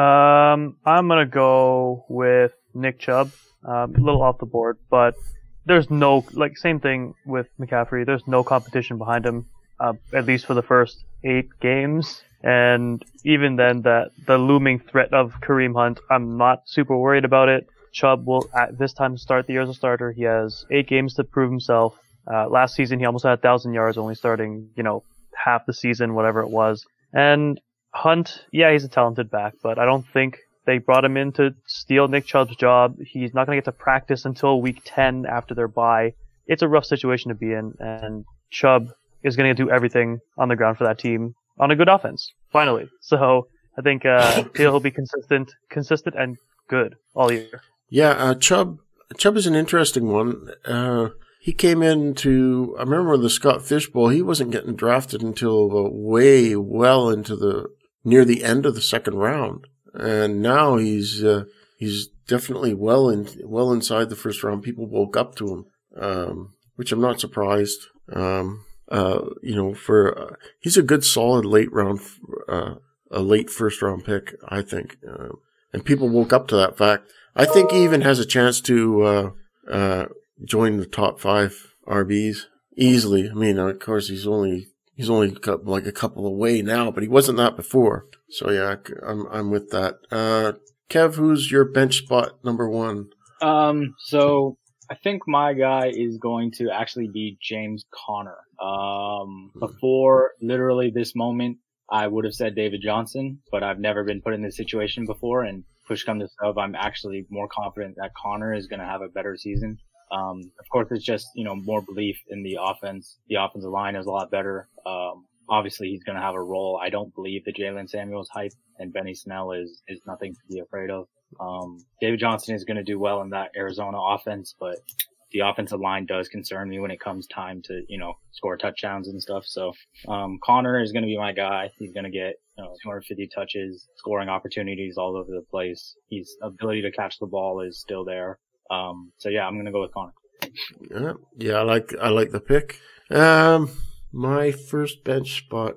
Um, I'm gonna go with Nick Chubb. Um, a little off the board, but there's no, like, same thing with McCaffrey. There's no competition behind him, uh, at least for the first eight games. And even then, that the looming threat of Kareem Hunt, I'm not super worried about it. Chubb will, at this time, start the year as a starter. He has eight games to prove himself. Uh, last season, he almost had a thousand yards, only starting, you know, half the season, whatever it was. And Hunt, yeah, he's a talented back, but I don't think they brought him in to steal Nick Chubb's job. He's not going to get to practice until week ten after their bye. It's a rough situation to be in, and Chubb is going to do everything on the ground for that team on a good offense, finally. So I think uh, he'll be consistent, consistent and good all year. Yeah, uh, Chubb, Chubb is an interesting one. Uh, he came into, I remember the Scott Fish Bowl, he wasn't getting drafted until uh, way well into the, near the end of the second round. And now he's uh, he's definitely well in well inside the first round. People woke up to him, um, which I'm not surprised. Um, uh, you know, for uh, he's a good solid late round, uh, a late first round pick, I think. Uh, and people woke up to that fact. I think he even has a chance to uh, uh, join the top five R Bs easily. I mean, of course, he's only. He's only like a couple away now, but he wasn't that before. So yeah, I'm I'm with that. Uh, Kev, who's your bench spot number one? Um, so I think my guy is going to actually be James Conner. Um, before literally this moment, I would have said David Johnson, but I've never been put in this situation before. And push come to shove, I'm actually more confident that Conner is going to have a better season. Um, of course, it's just, you know, more belief in the offense. The offensive line is a lot better. Um, obviously he's going to have a role. I don't believe that Jalen Samuels hype and Benny Snell is, is nothing to be afraid of. Um, David Johnson is going to do well in that Arizona offense, but the offensive line does concern me when it comes time to, you know, score touchdowns and stuff. So, um, Conner is going to be my guy. He's going to get, you know, two hundred fifty touches, scoring opportunities all over the place. His ability to catch the ball is still there. Um, so yeah, I'm going to go with Conner. Yeah, yeah, I like, I like the pick. Um, my first bench spot,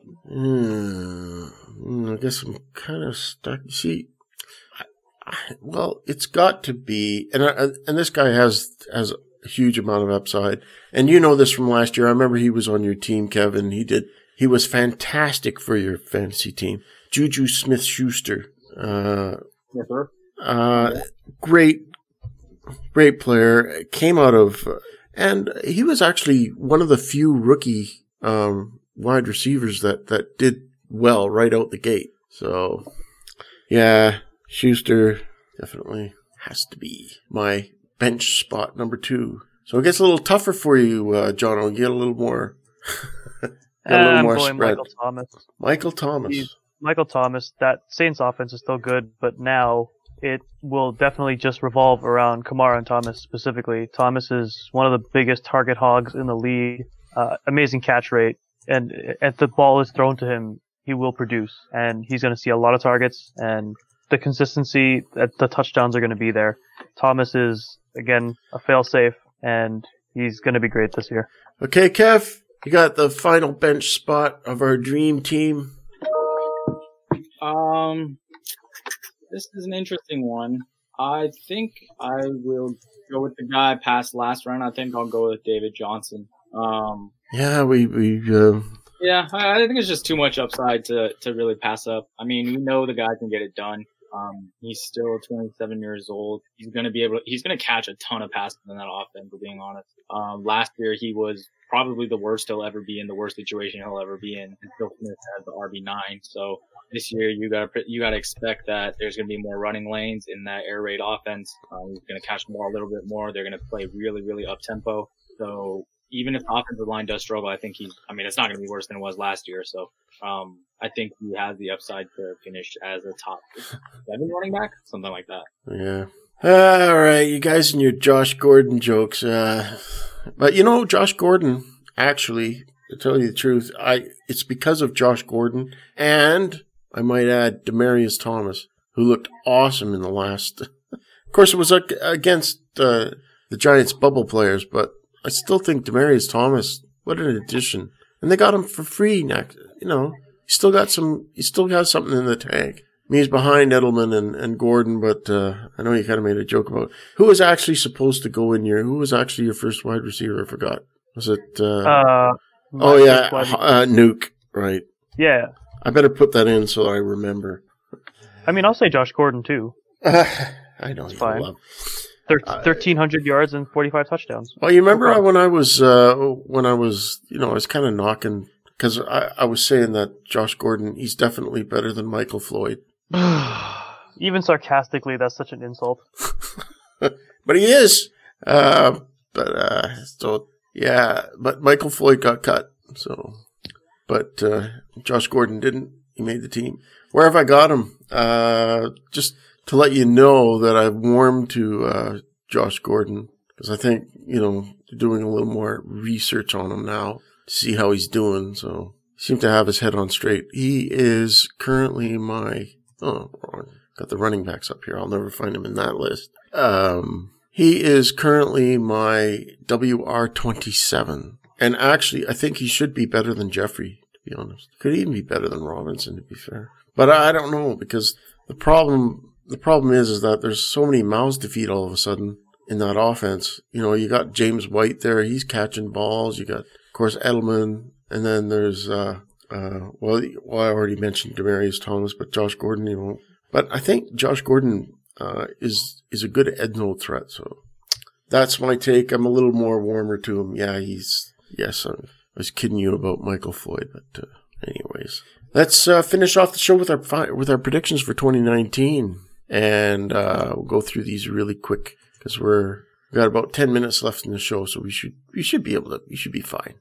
hmm, I guess I'm kind of stuck. See, I, I, well, it's got to be, and I, and this guy has, has a huge amount of upside. And you know this from last year. I remember he was on your team, Kevin. He did, he was fantastic for your fantasy team. Juju Smith-Schuster, uh, Yes, sir. uh, great, Great player, came out of, and he was actually one of the few rookie um, wide receivers that, that did well right out the gate. So, yeah, Schuster definitely has to be my bench spot number two. So it gets a little tougher for you, uh, John. I'll get a little more, get a little I'm more going spread. Michael Thomas. Michael Thomas. He's- Michael Thomas, that Saints offense is still good, but now it will definitely just revolve around Kamara and Thomas specifically. Thomas is one of the biggest target hogs in the league, uh, amazing catch rate, and if the ball is thrown to him, he will produce, and he's going to see a lot of targets, and the consistency, the touchdowns are going to be there. Thomas is, again, a fail-safe, and he's going to be great this year. Okay, Kev, you got the final bench spot of our dream team. Um, this is an interesting one. I think I will go with the guy past last round. I think I'll go with David Johnson. Um, Yeah, we, we, uh, yeah, I, I think it's just too much upside to, to really pass up. I mean, we know the guy can get it done. Um, he's still twenty-seven years old. He's going to be able to, he's going to catch a ton of passes in that offense, for being honest. Um, last year he was probably the worst he'll ever be in, the worst situation he'll ever be in, and Phil Smith has the R B nine. So this year you gotta, you gotta expect that there's going to be more running lanes in that air raid offense. Um, he's going to catch the ball a little bit more. They're going to play really, really up tempo. So even if the offensive line does struggle, I think he's, I mean, it's not going to be worse than it was last year. So, um, I think he has the upside to finish as a top seven running back, something like that. yeah. All right, you guys and your Josh Gordon jokes. Uh, but you know, Josh Gordon actually, to tell you the truth, I it's because of Josh Gordon and, I might add, Demaryius Thomas, who looked awesome in the last. Of course, it was against uh, the Giants' bubble players, but I still think Demaryius Thomas, what an addition. And they got him for free next. You know, he still got some. He still got something in the tank. I mean, he's behind Edelman and, and Gordon, but uh, I know you kind of made a joke about who was actually supposed to go in your. Who was actually your first wide receiver? I forgot. Was it? Uh, uh, oh yeah, uh, Nuke. Right. Yeah. I better put that in so I remember. I mean, I'll say Josh Gordon too. Uh, I don't it's fine. love. Thir- thirteen hundred yards and forty-five touchdowns. Well, you remember no when I was uh, when I was you know I was kind of knocking because I, I was saying that Josh Gordon, he's definitely better than Michael Floyd. Even sarcastically, that's such an insult. But he is. Uh, but uh, so yeah, but Michael Floyd got cut. So, but uh, Josh Gordon didn't. He made the team. Where have I got him? Uh, just to let you know that I've warmed to uh, Josh Gordon because I think you know doing a little more research on him now to see how he's doing. So he seems to have his head on straight. He is currently my. Oh, wrong. Got the running backs up here. I'll never find him in that list. Um, he is currently my W R twenty-seven. And actually, I think he should be better than Jeffrey, to be honest. Could even be better than Robinson, to be fair. But I don't know, because the problem the problem is, is that there's so many mouths to feed all of a sudden in that offense. You know, you got James White there. He's catching balls. You got, of course, Edelman. And then there's... Uh, Uh, well, well, I already mentioned Demaryius Thomas, but Josh Gordon, you know. But I think Josh Gordon uh, is is a good end zone threat. So that's my take. I'm a little more warmer to him. Yeah, he's yes. I was kidding you about Michael Floyd, but uh, anyways, let's uh, finish off the show with our fi- with our predictions for twenty nineteen, and uh, we'll go through these really quick because we're we've got about ten minutes left in the show, so we should we should be able to we should be fine.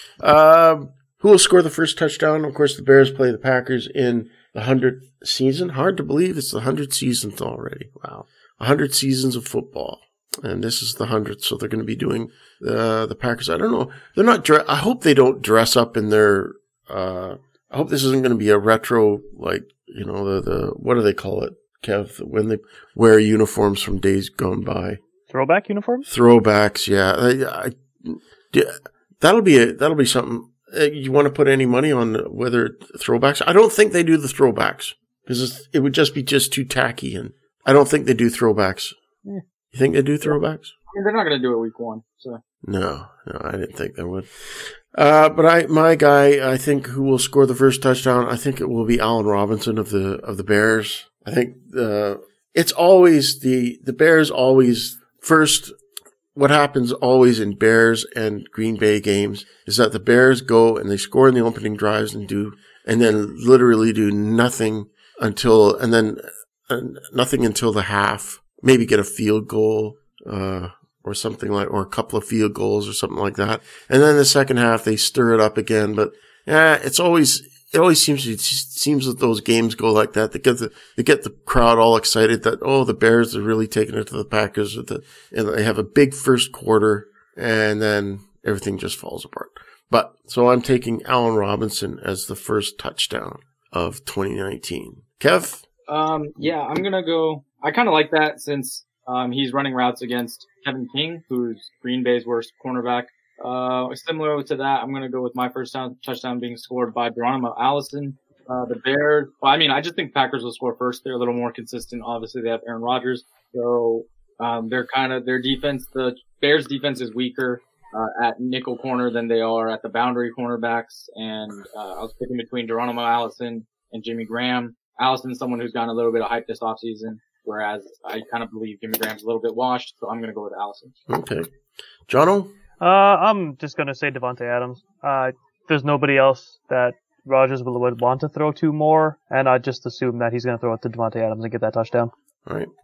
Um. Who will score the first touchdown? Of course, the Bears play the Packers in the hundredth season. Hard to believe it's the hundredth season already. Wow. A hundred seasons of football. And this is the hundredth, so they're going to be doing uh, the Packers. I don't know. They're not. Dre- I hope they don't dress up in their... Uh, I hope this isn't going to be a retro, like, you know, the, the... What do they call it, Kev? When they wear uniforms from days gone by. Throwback uniforms? Throwbacks, yeah. I, I, that'll be a, That'll be something... You want to put any money on whether throwbacks? I don't think they do the throwbacks because it would just be just too tacky, and I don't think they do throwbacks. Yeah. You think they do throwbacks? I mean, they're not going to do it week one. So no, no, I didn't think they would. Uh, but I, my guy, I think who will score the first touchdown? I think it will be Allen Robinson of the of the Bears. I think uh, it's always the the Bears always first. What happens always in Bears and Green Bay games is that the Bears go and they score in the opening drives and do, and then literally do nothing until, and then uh, nothing until the half. Maybe get a field goal, uh, or something like, or a couple of field goals or something like that. And then the second half they stir it up again. But yeah, it's always, it always seems, it seems that those games go like that. They get the, they get the crowd all excited that, oh, the Bears are really taking it to the Packers, and they have a big first quarter, and then everything just falls apart. But, so I'm taking Allen Robinson as the first touchdown of twenty nineteen. Kev? Um, yeah, I'm gonna go, I kinda like that since, um, he's running routes against Kevin King, who's Green Bay's worst cornerback. Uh, similar to that, I'm going to go with my first down, touchdown being scored by Geronimo Allison. Uh, the Bears, well, I mean, I just think Packers will score first. They're a little more consistent. Obviously, they have Aaron Rodgers. So, um, they're kind of, their defense, the Bears defense is weaker, uh, at nickel corner than they are at the boundary cornerbacks. And, uh, I was picking between Geronimo Allison and Jimmy Graham. Allison's someone who's gotten a little bit of hype this offseason, whereas I kind of believe Jimmy Graham's a little bit washed. So I'm going to go with Allison. Okay. Jono? Uh, I'm just going to say Devontae Adams. Uh, there's nobody else that Rodgers will would want to throw to more, and I just assume that he's going to throw it to Devontae Adams and get that touchdown. All right.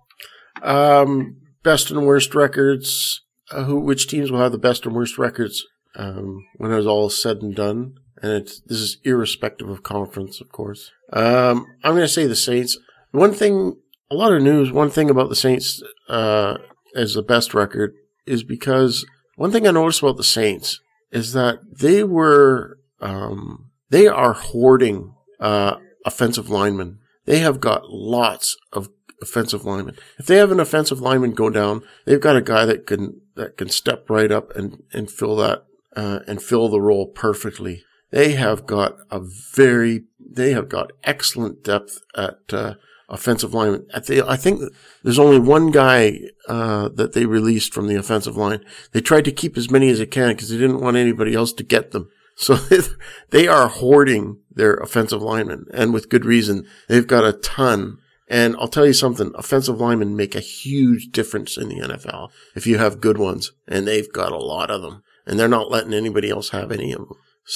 Um, best and worst records. Uh, who? Which teams will have the best and worst records um, when it's all said and done? And it's, this is irrespective of conference, of course. Um, I'm going to say the Saints. One thing, a lot of news, one thing about the Saints uh, as the best record is because one thing I noticed about the Saints is that they were, um, they are hoarding uh, offensive linemen. They have got lots of offensive linemen. If they have an offensive lineman go down, they've got a guy that can that can step right up and and fill that uh, and fill the role perfectly. They have got a very, they have got excellent depth at uh, offensive linemen. At the, I think there's only one guy uh, that they released from the offensive line. They tried to keep as many as they can because they didn't want anybody else to get them. So they are hoarding their offensive linemen, and with good reason. They've got a ton. And I'll tell you something, offensive linemen make a huge difference in the N F L if you have good ones, and they've got a lot of them, and they're not letting anybody else have any of them.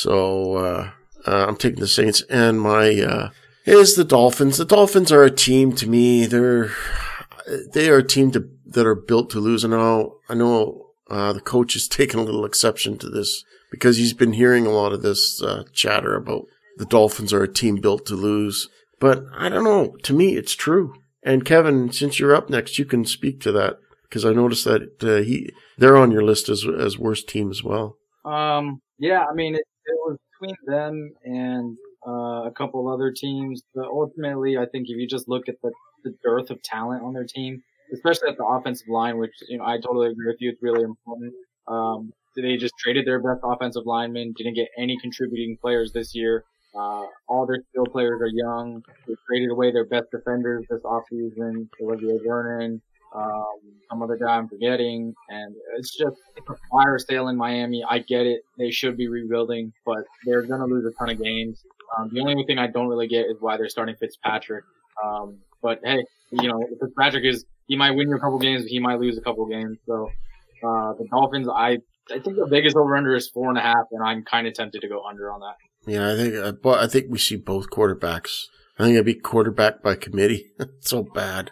So uh, uh, I'm taking the Saints, and my uh, is the Dolphins. The Dolphins are a team to me. They're they are a team to, that are built to lose. And now I know uh, the coach has taken a little exception to this because he's been hearing a lot of this uh, chatter about the Dolphins are a team built to lose. But I don't know. To me, it's true. And Kevin, since you're up next, you can speak to that because I noticed that uh, he they're on your list as as worst team as well. Um, yeah, I mean, it, it was between them and uh, a couple other teams. But ultimately, I think if you just look at the, the dearth of talent on their team, especially at the offensive line, which, you know, I totally agree with you, it's really important. Um, they just traded their best offensive lineman, didn't get any contributing players this year. Uh, all their skill players are young. They traded away their best defenders this offseason, Olivier Vernon, um, some other guy I'm forgetting, and it's just it's a fire sale in Miami. I get it. They should be rebuilding, but they're going to lose a ton of games. Um, the only thing I don't really get is why they're starting Fitzpatrick. Um, but hey, you know, Fitzpatrick is, he might win you a couple games, but he might lose a couple games. So, uh, the Dolphins, I, I think the biggest over-under is four and a half, and I'm kind of tempted to go under on that. Yeah, I think, uh, but I think we see both quarterbacks. I think it'd be quarterback by committee. It's so bad.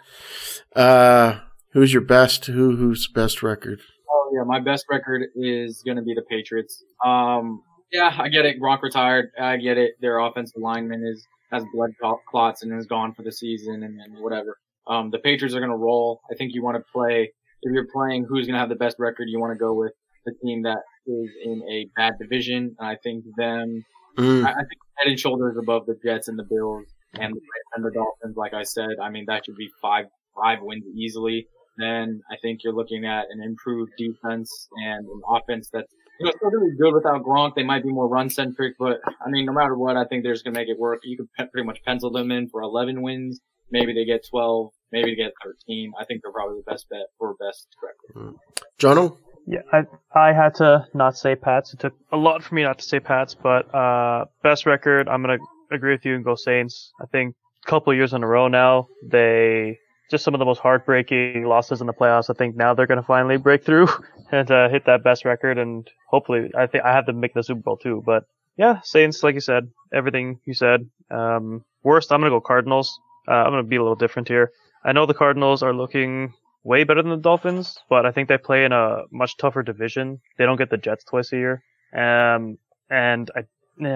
Uh, who's your best? Who, who's best record? Oh yeah, my best record is going to be the Patriots. Um, yeah, I get it. Gronk retired. I get it. Their offensive lineman is, has blood clots and is gone for the season and, and whatever. Um, the Patriots are going to roll. I think you want to play, if you're playing who's going to have the best record, you want to go with the team that is in a bad division. I think them, Mm. I, I think head and shoulders above the Jets and the Bills and the, and the Dolphins. Like I said, I mean, that should be five, five wins easily. Then I think you're looking at an improved defense and an offense that's, you know, still going to be good without Gronk. They might be more run centric, but I mean, no matter what, I think they're just going to make it work. You can pe- pretty much pencil them in for eleven wins. Maybe they get twelve, maybe they get thirteen. I think they're probably the best bet for best record. Mm. Jono? Yeah, I I had to not say Pats. It took a lot for me not to say Pats, but uh, best record, I'm gonna agree with you and go Saints. I think a couple of years in a row now, they just some of the most heartbreaking losses in the playoffs. I think now they're gonna finally break through and uh, hit that best record, and hopefully, I think I have them make the Super Bowl too. But yeah, Saints, like you said, everything you said. Um, worst, I'm gonna go Cardinals. Uh, I'm gonna be a little different here. I know the Cardinals are looking way better than the Dolphins, but I think they play in a much tougher division. They don't get the Jets twice a year. Um, and I,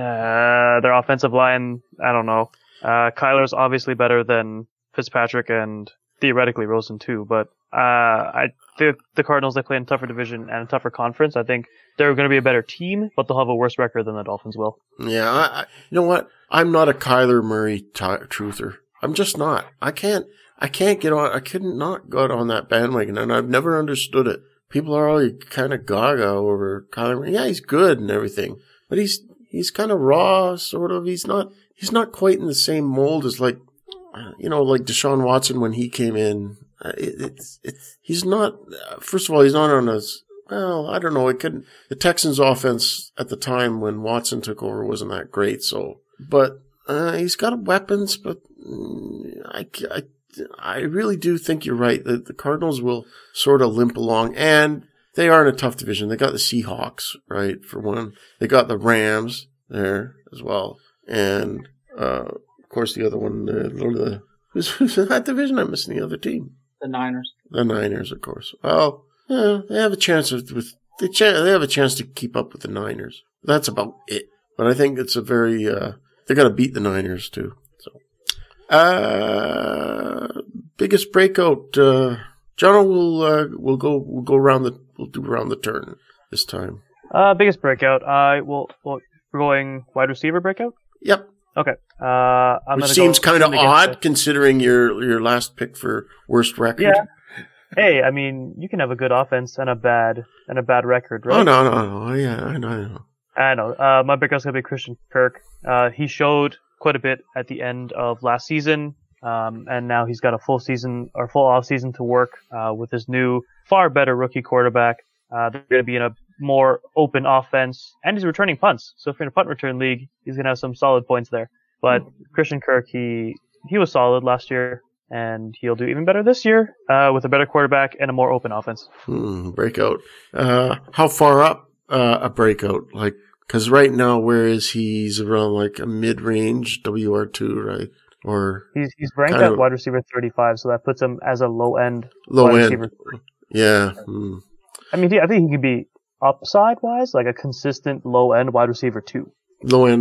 uh, their offensive line, I don't know. Uh, Kyler's obviously better than Fitzpatrick and theoretically Rosen too, but, uh, I think the Cardinals, they play in a tougher division and a tougher conference. I think they're going to be a better team, but they'll have a worse record than the Dolphins will. Yeah, I, I, you know what? I'm not a Kyler Murray t- truther. I'm just not. I can't. I can't get on, I couldn't not got on that bandwagon, and I've never understood it. People are all kind of gaga over Kyler. Yeah, he's good and everything, but he's, he's kind of raw, sort of. He's not, he's not quite in the same mold as like, you know, like Deshaun Watson when he came in. It, it's, it's, he's not, first of all, he's not on us. Well, I don't know. It couldn't, the Texans offense at the time when Watson took over wasn't that great. So, but, uh, he's got weapons, but I, I, I really do think you're right. The, the Cardinals will sort of limp along, and they are in a tough division. They got the Seahawks, right, for one. They got the Rams there as well. And, uh, of course, the other one, uh, the, who's, who's in that division? I'm missing the other team. The Niners. The Niners, of course. Well, yeah, they have a chance of, with, they, ch- they have a chance to keep up with the Niners. That's about it. But I think it's a very, uh, they got to beat the Niners, too. Uh, biggest breakout, uh, John will, uh, we'll go, we'll go around the, we'll do around the turn this time. Uh, biggest breakout. I will. Well, we're going wide receiver breakout. Yep. Okay. Uh, I'm Which gonna seems go kind of against odd it. considering your your last pick for worst record. Yeah. Hey, I mean, you can have a good offense and a bad and a bad record, right? Oh no, no, no. Yeah, I know, I know. I know. Uh, my breakout's gonna be Christian Kirk. Uh, he showed quite a bit at the end of last season, um, and now he's got a full season or full off season to work uh, with his new, far better rookie quarterback. Uh, they're gonna be in a more open offense, and he's returning punts. So if you're in a punt return league, he's gonna have some solid points there. But Christian Kirk, he he was solid last year, and he'll do even better this year uh, with a better quarterback and a more open offense. Hmm, breakout. Uh, how far up uh, a breakout? Like, because right now, where is he? He's around like a mid-range W R two, right? Or He's he's ranked kind at of wide receiver thirty-five, so that puts him as a low end low wide end. receiver. Yeah. Hmm. I mean, he, I think he could be upside wise, like a consistent low end wide receiver too. Low end.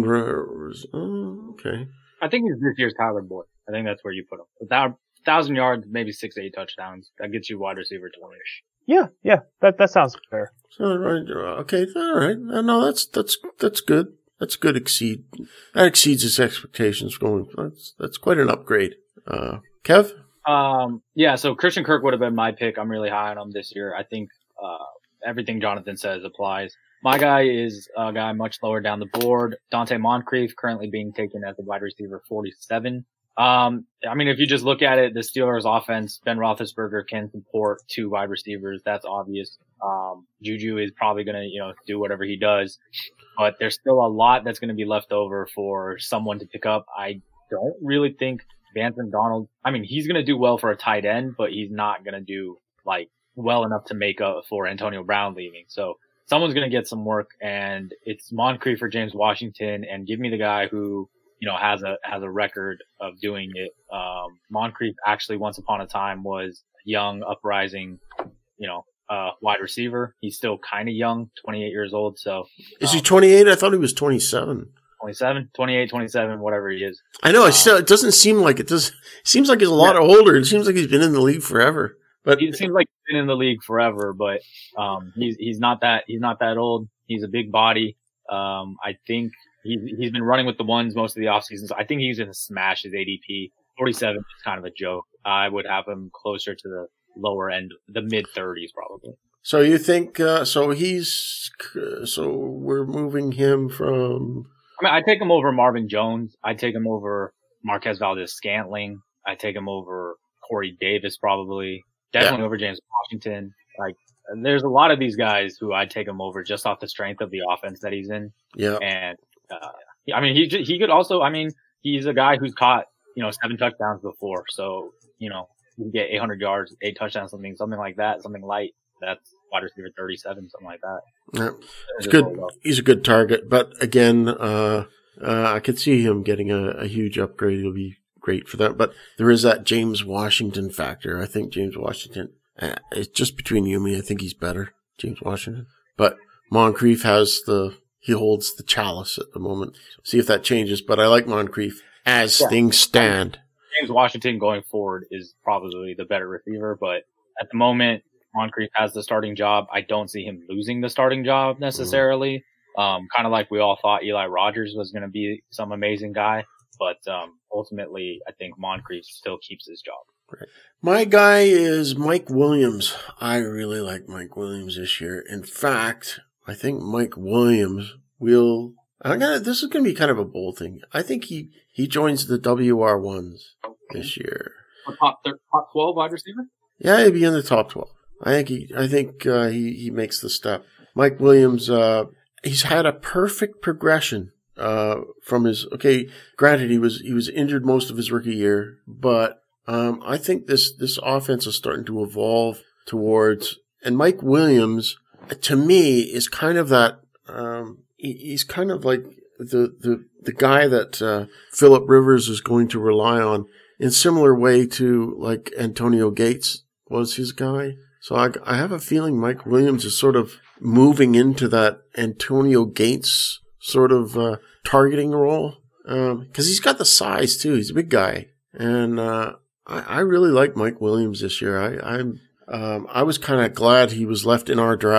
Oh, okay. I think he's this year's Tyler Boyd. I think that's where you put him. Without thousand yards, maybe six, eight touchdowns. That gets you wide receiver twenty-ish. Yeah, yeah, that that sounds fair. So, right, okay, all right. No, that's that's that's good. That's good. Exceed that exceeds his expectations. Going, that's that's quite an upgrade. Uh, Kev. Um, yeah. So Christian Kirk would have been my pick. I'm really high on him this year. I think uh, everything Jonathan says applies. My guy is a guy much lower down the board. Dante Moncrief, currently being taken as the wide receiver forty-seven. Um, I mean, if you just look at it, the Steelers offense, Ben Roethlisberger can support two wide receivers. That's obvious. Um, Juju is probably going to, you know, do whatever he does, but there's still a lot that's going to be left over for someone to pick up. I don't really think Vance McDonald, I mean, he's going to do well for a tight end, but he's not going to do like well enough to make up for Antonio Brown leaving. So someone's going to get some work, and it's Moncrief or James Washington, and give me the guy who, you know, has a, has a record of doing it. Um, Moncrief actually once upon a time was a young, uprising, you know, uh, wide receiver. He's still kind of young, twenty-eight years old. So Is um, he twenty-eight? I thought he was twenty-seven. twenty-seven, twenty-eight, twenty-seven, whatever he is. I know. Um, It still, it doesn't seem like it does. It seems like he's a lot Yeah. older. It seems like he's been in the league forever. But He seems like he's been in the league forever, but, um, he's, he's not that, he's not that old. He's a big body. Um, I think he's, he's been running with the ones most of the off seasons. I think he's going to smash his A D P. forty-seven is kind of a joke. I would have him closer to the lower end, the mid thirties probably. so you think? Uh, so he's. So we're moving him from. I mean, I take him over Marvin Jones. I take him over Marquez Valdez-Scantling. I take him over Corey Davis probably. Definitely Yeah. over James Washington. Like, there's a lot of these guys who I'd take him over just off the strength of the offense that he's in. Yeah. And, uh, I mean, he, he could also, I mean, he's a guy who's caught, you know, seven touchdowns before. So, you know, you can get eight hundred yards, eight touchdowns, something, something like that, something light. That's wide receiver thirty-seven, something like that. Yeah. It's Just good. roll up. He's a good target, but again, uh, uh, I could see him getting a, a huge upgrade. It'll be great for that. But there is that James Washington factor. I think James Washington. Uh, it's just between you and me. I think he's better, James Washington. But Moncrief has the. He holds the chalice at the moment. See if that changes. But I like Moncrief as Yeah. things stand. James Washington going forward is probably the better receiver, but at the moment, Moncrief has the starting job. I don't see him losing the starting job necessarily. Um, kind of like we all thought Eli Rogers was going to be some amazing guy, but um, ultimately, I think Moncrief still keeps his job. My guy is Mike Williams. I really like Mike Williams this year. In fact, I think Mike Williams will. I'm gonna. This is gonna be kind of a bold thing. I think he he joins the W R ones this year. A top thir- top twelve wide receiver. Yeah, he'll be in the top twelve. I think he. I think uh, he he makes the step. Mike Williams. Uh, he's had a perfect progression. Uh, from his. Okay, granted he was he was injured most of his rookie year, but um, I think this this offense is starting to evolve towards. And Mike Williams, to me, is kind of that. Um, he, he's kind of like the the the guy that uh, Phillip Rivers is going to rely on in similar way to like Antonio Gates was his guy. So I, I have a feeling Mike Williams is sort of moving into that Antonio Gates sort of uh, targeting role because um, he's got the size too. He's a big guy, and uh, I, I really like Mike Williams this year. I I'm um, I was kind of glad he was left in our draft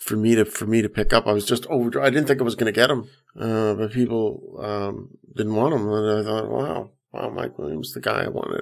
for me to for me to pick up. I was just over. I didn't think I was going to get him, uh, but people um, didn't want him, and I thought, wow, wow, Mike Williams, the guy I wanted.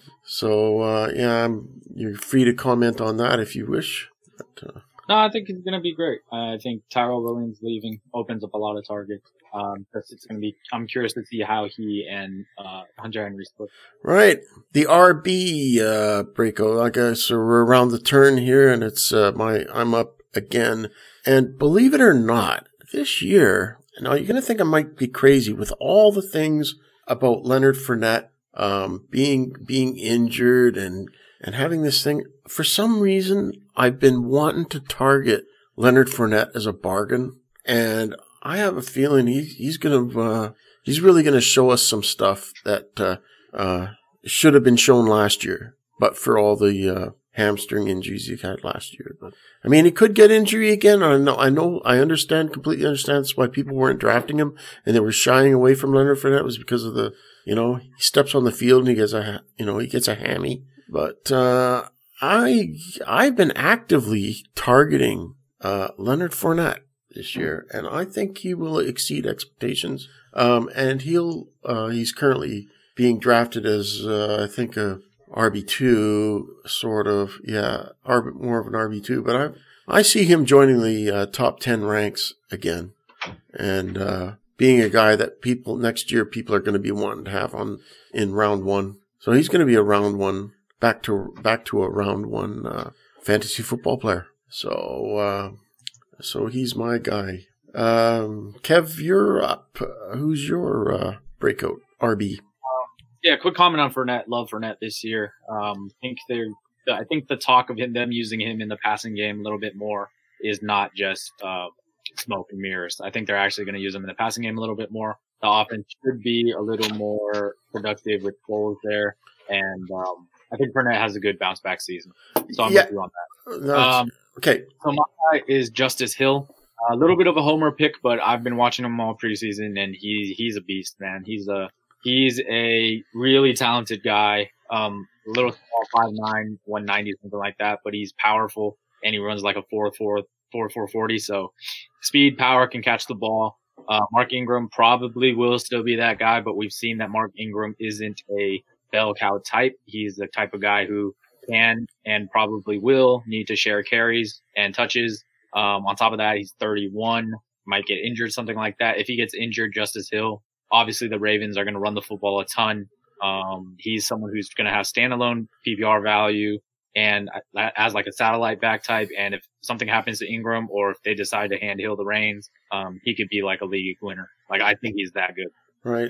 So uh, yeah, I'm, you're free to comment on that if you wish. But, uh, no, I think he's going to be great. Uh, I think Tyrell Williams leaving opens up a lot of targets. Um, because it's going to be. I'm curious to see how he and uh, Hunter Henry split. Right, the R B uh, breakout. I guess so we're around the turn here, and it's uh, my I'm up again. And believe it or not, this year, now you're going to think I might be crazy with all the things about Leonard Fournette um, being being injured and and having this thing. For some reason, I've been wanting to target Leonard Fournette as a bargain, and I have a feeling he, he's going to, uh, he's really going to show us some stuff that, uh, uh, should have been shown last year, but for all the, uh, hamstring injuries he had last year. But, I mean, he could get injury again. I know, I know, I understand, completely understand that's why people weren't drafting him and they were shying away from Leonard Fournette was because of the, you know, he steps on the field and he gets a, you know, he gets a hammy. But, uh, I, I've been actively targeting, uh, Leonard Fournette this year, and I think he will exceed expectations. Um, and he'll uh, he's currently being drafted as uh, I think a R B two, sort of, yeah, R- more of an R B two. But I I see him joining the uh, top ten ranks again, and uh, being a guy that people next year people are going to be wanting to have on in round one. So he's going to be a round one back to back to a round one uh, fantasy football player. So. Uh, So he's my guy. Um, Kev, you're up. Uh, who's your uh, breakout R B? Um, yeah, quick comment on Fournette. Love Fournette this year. Um, I think they're. I think the talk of him, them using him in the passing game a little bit more is not just uh, smoke and mirrors. I think they're actually going to use him in the passing game a little bit more. The offense should be a little more productive with goals there, and um, I think Fournette has a good bounce back season. So I'm yeah. with you on that. No, Um, okay. So my guy is Justice Hill. A little bit of a homer pick, but I've been watching him all preseason, and he he's a beast, man. He's a he's a really talented guy. Um, a little small, five nine, one ninety, something like that, but he's powerful, and he runs like a four four, four four forty. So speed, power, can catch the ball. Uh, Mark Ingram probably will still be that guy, but we've seen that Mark Ingram isn't a bell cow type. He's the type of guy who can and probably will need to share carries and touches. Um, on top of that, he's thirty-one, might get injured, something like that. If he gets injured, Justice Hill, obviously the Ravens are going to run the football a ton. Um, he's someone who's going to have standalone P P R value and as like a satellite back type. And if something happens to Ingram or if they decide to hand Hill the reins, um, he could be like a league winner. Like, I think he's that good. Right.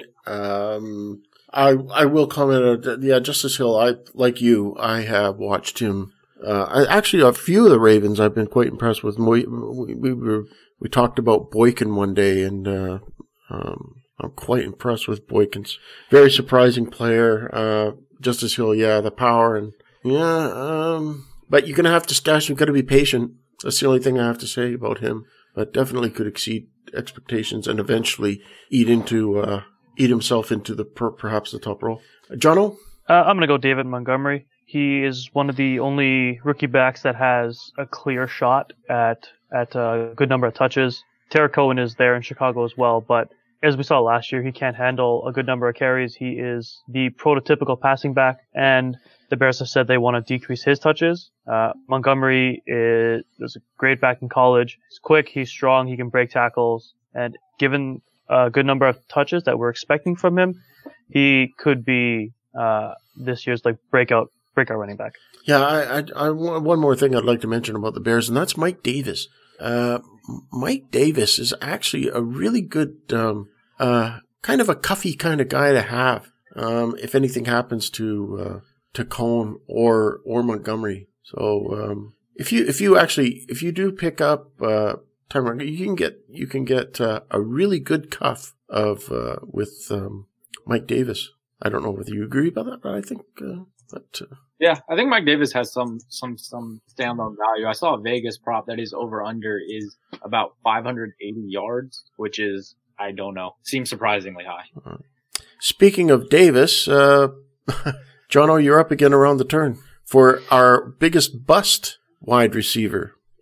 Um, I I will comment on, yeah, Justice Hill, I, like you, I have watched him. Uh, I, actually, a few of the Ravens I've been quite impressed with. We, we, we were, we talked about Boykin one day, and, uh, um, I'm quite impressed with Boykin's very surprising player. Uh, Justice Hill, yeah, the power and, yeah, um, but you're going to have to stash him, got to be patient. That's the only thing I have to say about him, but definitely could exceed expectations and eventually eat into, uh, eat himself into the, per, perhaps the top role. Uh, Jono? Uh, I'm going to go David Montgomery. He is one of the only rookie backs that has a clear shot at at a good number of touches. Tara Cohen is there in Chicago as well, but as we saw last year, he can't handle a good number of carries. He is the prototypical passing back, and the Bears have said they want to decrease his touches. Uh, Montgomery is, is a great back in college. He's quick, he's strong, he can break tackles, and given a good number of touches that we're expecting from him, he could be uh, this year's like breakout breakout running back. Yeah, I, I, I, one more thing I'd like to mention about the Bears, and that's Mike Davis. Uh, Mike Davis is actually a really good, um, uh, kind of a cuffy kind of guy to have, um, if anything happens to, uh, to Cohen or, or Montgomery. So, um, if you, if you actually, if you do pick up, uh, time, you can get, you can get, uh, a really good cuff of, uh, with, um, Mike Davis. I don't know whether you agree about that, but I think, uh, but, uh, yeah, I think Mike Davis has some, some, some standalone value. I saw a Vegas prop that his over under is about five hundred eighty yards, which is, I don't know, seems surprisingly high. Speaking of Davis, uh, Jono, you're up again around the turn for our biggest bust wide receiver.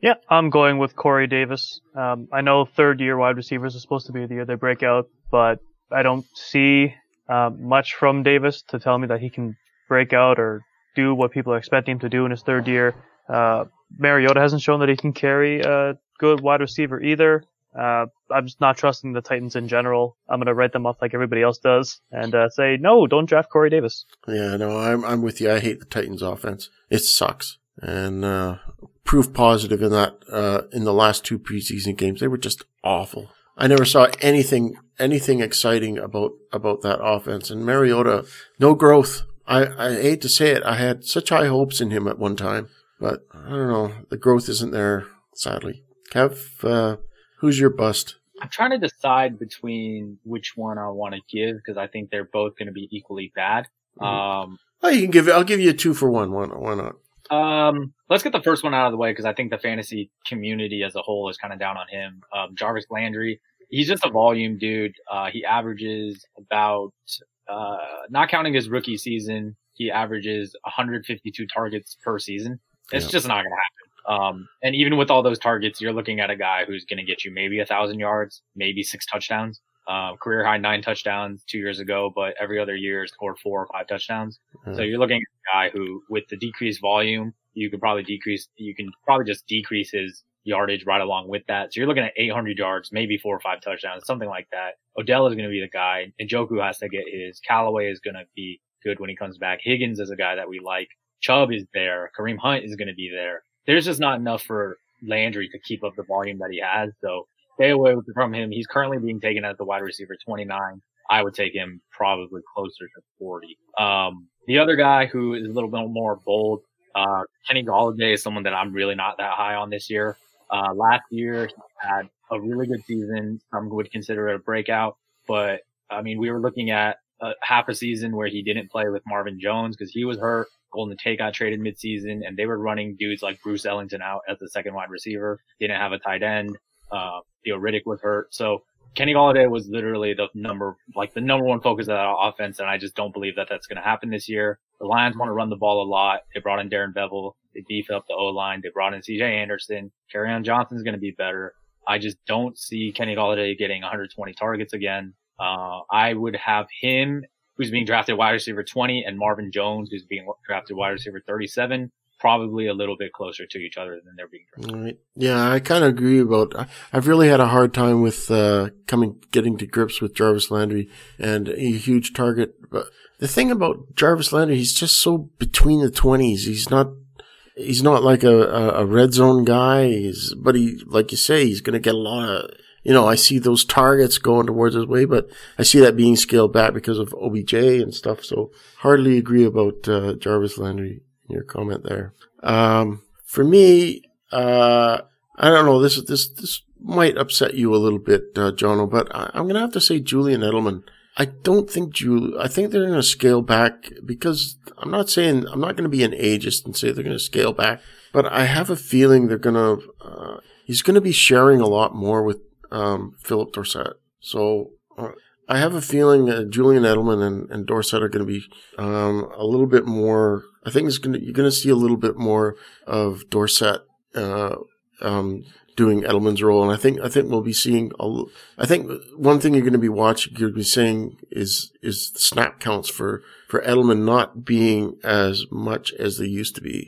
Yeah, I'm going with Corey Davis. Um, I know third-year wide receivers are supposed to be the year they break out, but I don't see uh, much from Davis to tell me that he can break out or do what people are expecting him to do in his third year. Uh, Mariota hasn't shown that he can carry a good wide receiver either. Uh, I'm just not trusting the Titans in general. I'm going to write them off like everybody else does and uh, say, no, don't draft Corey Davis. Yeah, no, I'm I'm with you. I hate the Titans offense. It sucks. And uh, proof positive in that uh, in the last two preseason games, they were just awful. I never saw anything anything exciting about about that offense. And Mariota, no growth. I, I hate to say it. I had such high hopes in him at one time. But I don't know. The growth isn't there, sadly. Kev, uh, who's your bust? I'm trying to decide between which one I want to give because I think they're both going to be equally bad. Mm-hmm. Um, oh, you can give it. I'll give you a two for one. Why not? Why not? Um, let's get the first one out of the way because I think the fantasy community as a whole is kind of down on him. Um, Jarvis Landry, he's just a volume dude. Uh, he averages about, uh, not counting his rookie season, he averages one hundred fifty-two targets per season. It's Yeah. just not going to happen. Um, and even with all those targets, you're looking at a guy who's going to get you maybe a thousand yards, maybe six touchdowns. Um, career high nine touchdowns two years ago, but every other year scored four or five touchdowns. Yeah. So you're looking at a guy who, with the decreased volume, you could probably decrease, you can probably just decrease his yardage right along with that. So you're looking at eight hundred yards, maybe four or five touchdowns, something like that. Odell is going to be the guy. Njoku has to get his. Callaway is going to be good when he comes back. Higgins is a guy that we like. Chubb is there. Kareem Hunt is going to be there. There's just not enough for Landry to keep up the volume that he has. So stay away from him. He's currently being taken as the wide receiver twenty-nine. I would take him probably closer to forty. Um, the other guy who is a little bit more bold, uh, Kenny Golladay is someone that I'm really not that high on this year. Uh, last year he had a really good season. Some would consider it a breakout, but I mean, we were looking at a half a season where he didn't play with Marvin Jones because he was hurt. Golden Tate got traded midseason, and they were running dudes like Bruce Ellington out as the second wide receiver. Didn't have a tight end. Uh, Theo Riddick was hurt. So Kenny Golladay was literally the number, like the number one focus of that offense, and I just don't believe that that's going to happen this year. The Lions want to run the ball a lot. They brought in Darren Bevel. They beefed up the O-line. They brought in C J Anderson. Kerryon Johnson's going to be better. I just don't see Kenny Golladay getting one hundred twenty targets again. Uh, I would have him, who's being drafted wide receiver twenty, and Marvin Jones, who's being drafted wide receiver thirty-seven, probably a little bit closer to each other than they're being drafted. Right. Yeah, I kind of agree about. I, I've really had a hard time with uh, coming, getting to grips with Jarvis Landry and a huge target. But the thing about Jarvis Landry, he's just so between the twenties. He's not. He's not like a, a, a red zone guy. He's, but he, like you say, he's going to get a lot of. You know, I see those targets going towards his way, but I see that being scaled back because of O B J and stuff. So hardly agree about uh, Jarvis Landry in your comment there. Um, for me, uh, I don't know. This this this might upset you a little bit, uh, Jono, but I, I'm gonna have to say Julian Edelman. I don't think Jul. I think they're gonna scale back because I'm not saying I'm not gonna be an ageist and say they're gonna scale back, but I have a feeling they're gonna. Uh, he's gonna be sharing a lot more with. Um, Philip Dorsett. So uh, I have a feeling that Julian Edelman and, and Dorsett are going to be um, a little bit more. I think it's going to you're going to see a little bit more of Dorsett uh, um, doing Edelman's role, and I think I think we'll be seeing. A, I think one thing you're going to be watching, you're going to be saying is is the snap counts for for Edelman not being as much as they used to be,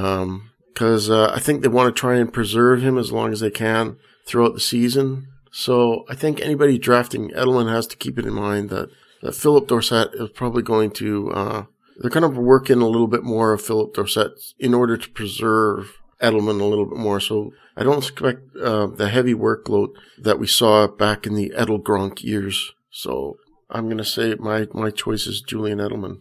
because um, uh, I think they want to try and preserve him as long as they can throughout the season. So I think anybody drafting Edelman has to keep it in mind that, that Philip Dorsett is probably going to, uh, they're kind of working a little bit more of Philip Dorsett in order to preserve Edelman a little bit more. So I don't expect uh, the heavy workload that we saw back in the Edel Gronk years. So I'm going to say my, my choice is Julian Edelman.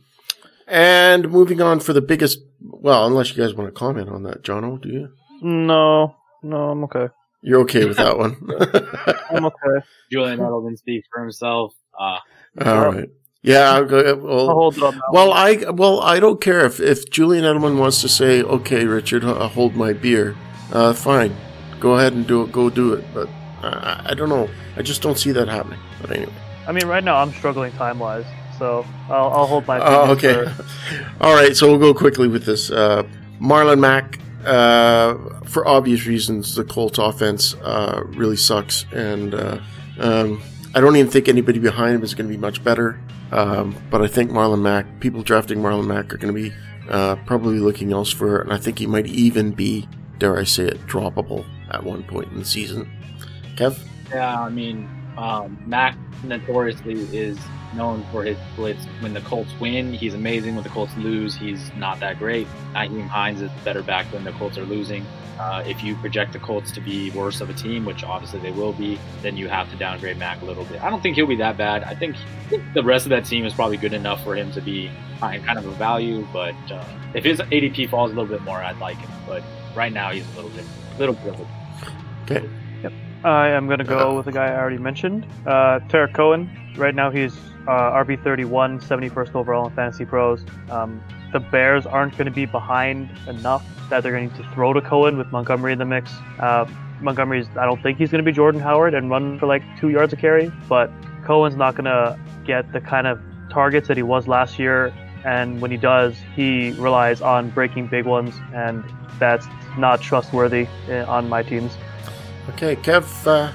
And moving on for the biggest, well, unless you guys want to comment on that, Jono, do you? No, no, I'm okay. You're okay with that one? I'm okay. Julian Edelman speaks for himself. Uh, All right. Yeah. I'll go, well, I'll hold it on that well, one. I well, I don't care if, if Julian Edelman wants to say, "Okay, Richard, I'll hold my beer." Uh, fine, go ahead and do it. Go do it. But I, I don't know. I just don't see that happening. But anyway. I mean, right now I'm struggling time-wise, so I'll, I'll hold my Oh, opinion okay. for- All right. So we'll go quickly with this. Uh, Marlon Mack uh, for obvious reasons, the Colts offense uh, really sucks, and uh, um, I don't even think anybody behind him is going to be much better. Um, but I think Marlon Mack, people drafting Marlon Mack are going to be uh, probably looking elsewhere, and I think he might even be, dare I say it, droppable at one point in the season. Kev? Yeah, I mean, um, Mack notoriously is known for his blitz. When the Colts win, he's amazing. When the Colts lose, he's not that great. Nyheim Hines is better back when the Colts are losing. Uh, if you project the Colts to be worse of a team, which obviously they will be, then you have to downgrade Mack a little bit. I don't think he'll be that bad. I think, I think the rest of that team is probably good enough for him to be kind of a value. But uh, if his A D P falls a little bit more, I'd like him. But right now, he's a little bit, little bit of a... Okay. Yep. I am going to go with the guy I already mentioned, uh, Tarik Cohen. Right now, he's uh, R B thirty-one, seventy-first overall in Fantasy Pros. Um, the Bears aren't going to be behind enough that they're going to throw to Cohen with Montgomery in the mix. Uh, Montgomery's, I don't think he's going to be Jordan Howard and run for like two yards a carry, but Cohen's not going to get the kind of targets that he was last year. And when he does, he relies on breaking big ones, and that's not trustworthy on my teams. Okay, Kev. Uh...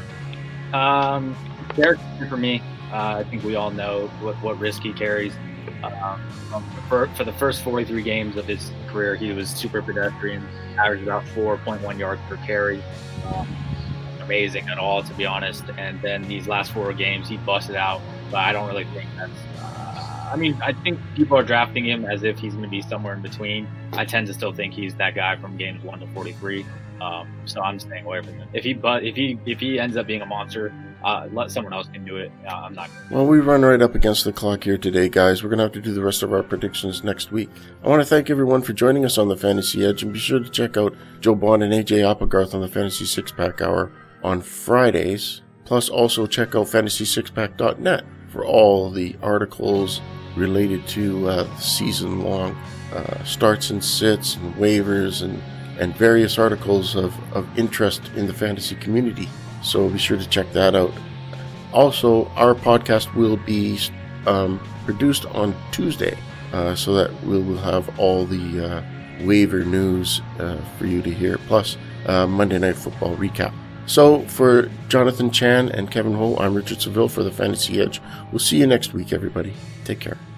Um, Derek for me. Uh, I think we all know what, what risk he carries. Um, for, for the first forty-three games of his career, he was super pedestrian, averaged about four point one yards per carry. Um, amazing at all, to be honest. And then these last four games, he busted out. But I don't really think that's. Uh, I mean, I think people are drafting him as if he's going to be somewhere in between. I tend to still think he's that guy from games one to forty-three. Um, so I'm staying away from him. If he, but if he, if he ends up being a monster, uh, let someone else can do it. Uh, I'm not. Well, we run right up against the clock here today, guys. We're going to have to do the rest of our predictions next week. I want to thank everyone for joining us on the Fantasy Edge, and be sure to check out Joe Bond and A J Applegarth on the Fantasy Six Pack Hour on Fridays. Plus, also check out fantasy six pack dot net for all the articles related to uh, season-long uh, starts and sits and waivers and and various articles of, of interest in the fantasy community. So be sure to check that out. Also, our podcast will be um, produced on Tuesday, uh, so that we will have all the uh, waiver news uh, for you to hear, plus uh, Monday Night Football recap. So for Jonathan Chan and Kevin Ho, I'm Richard Seville for the Fantasy Edge. We'll see you next week, everybody. Take care.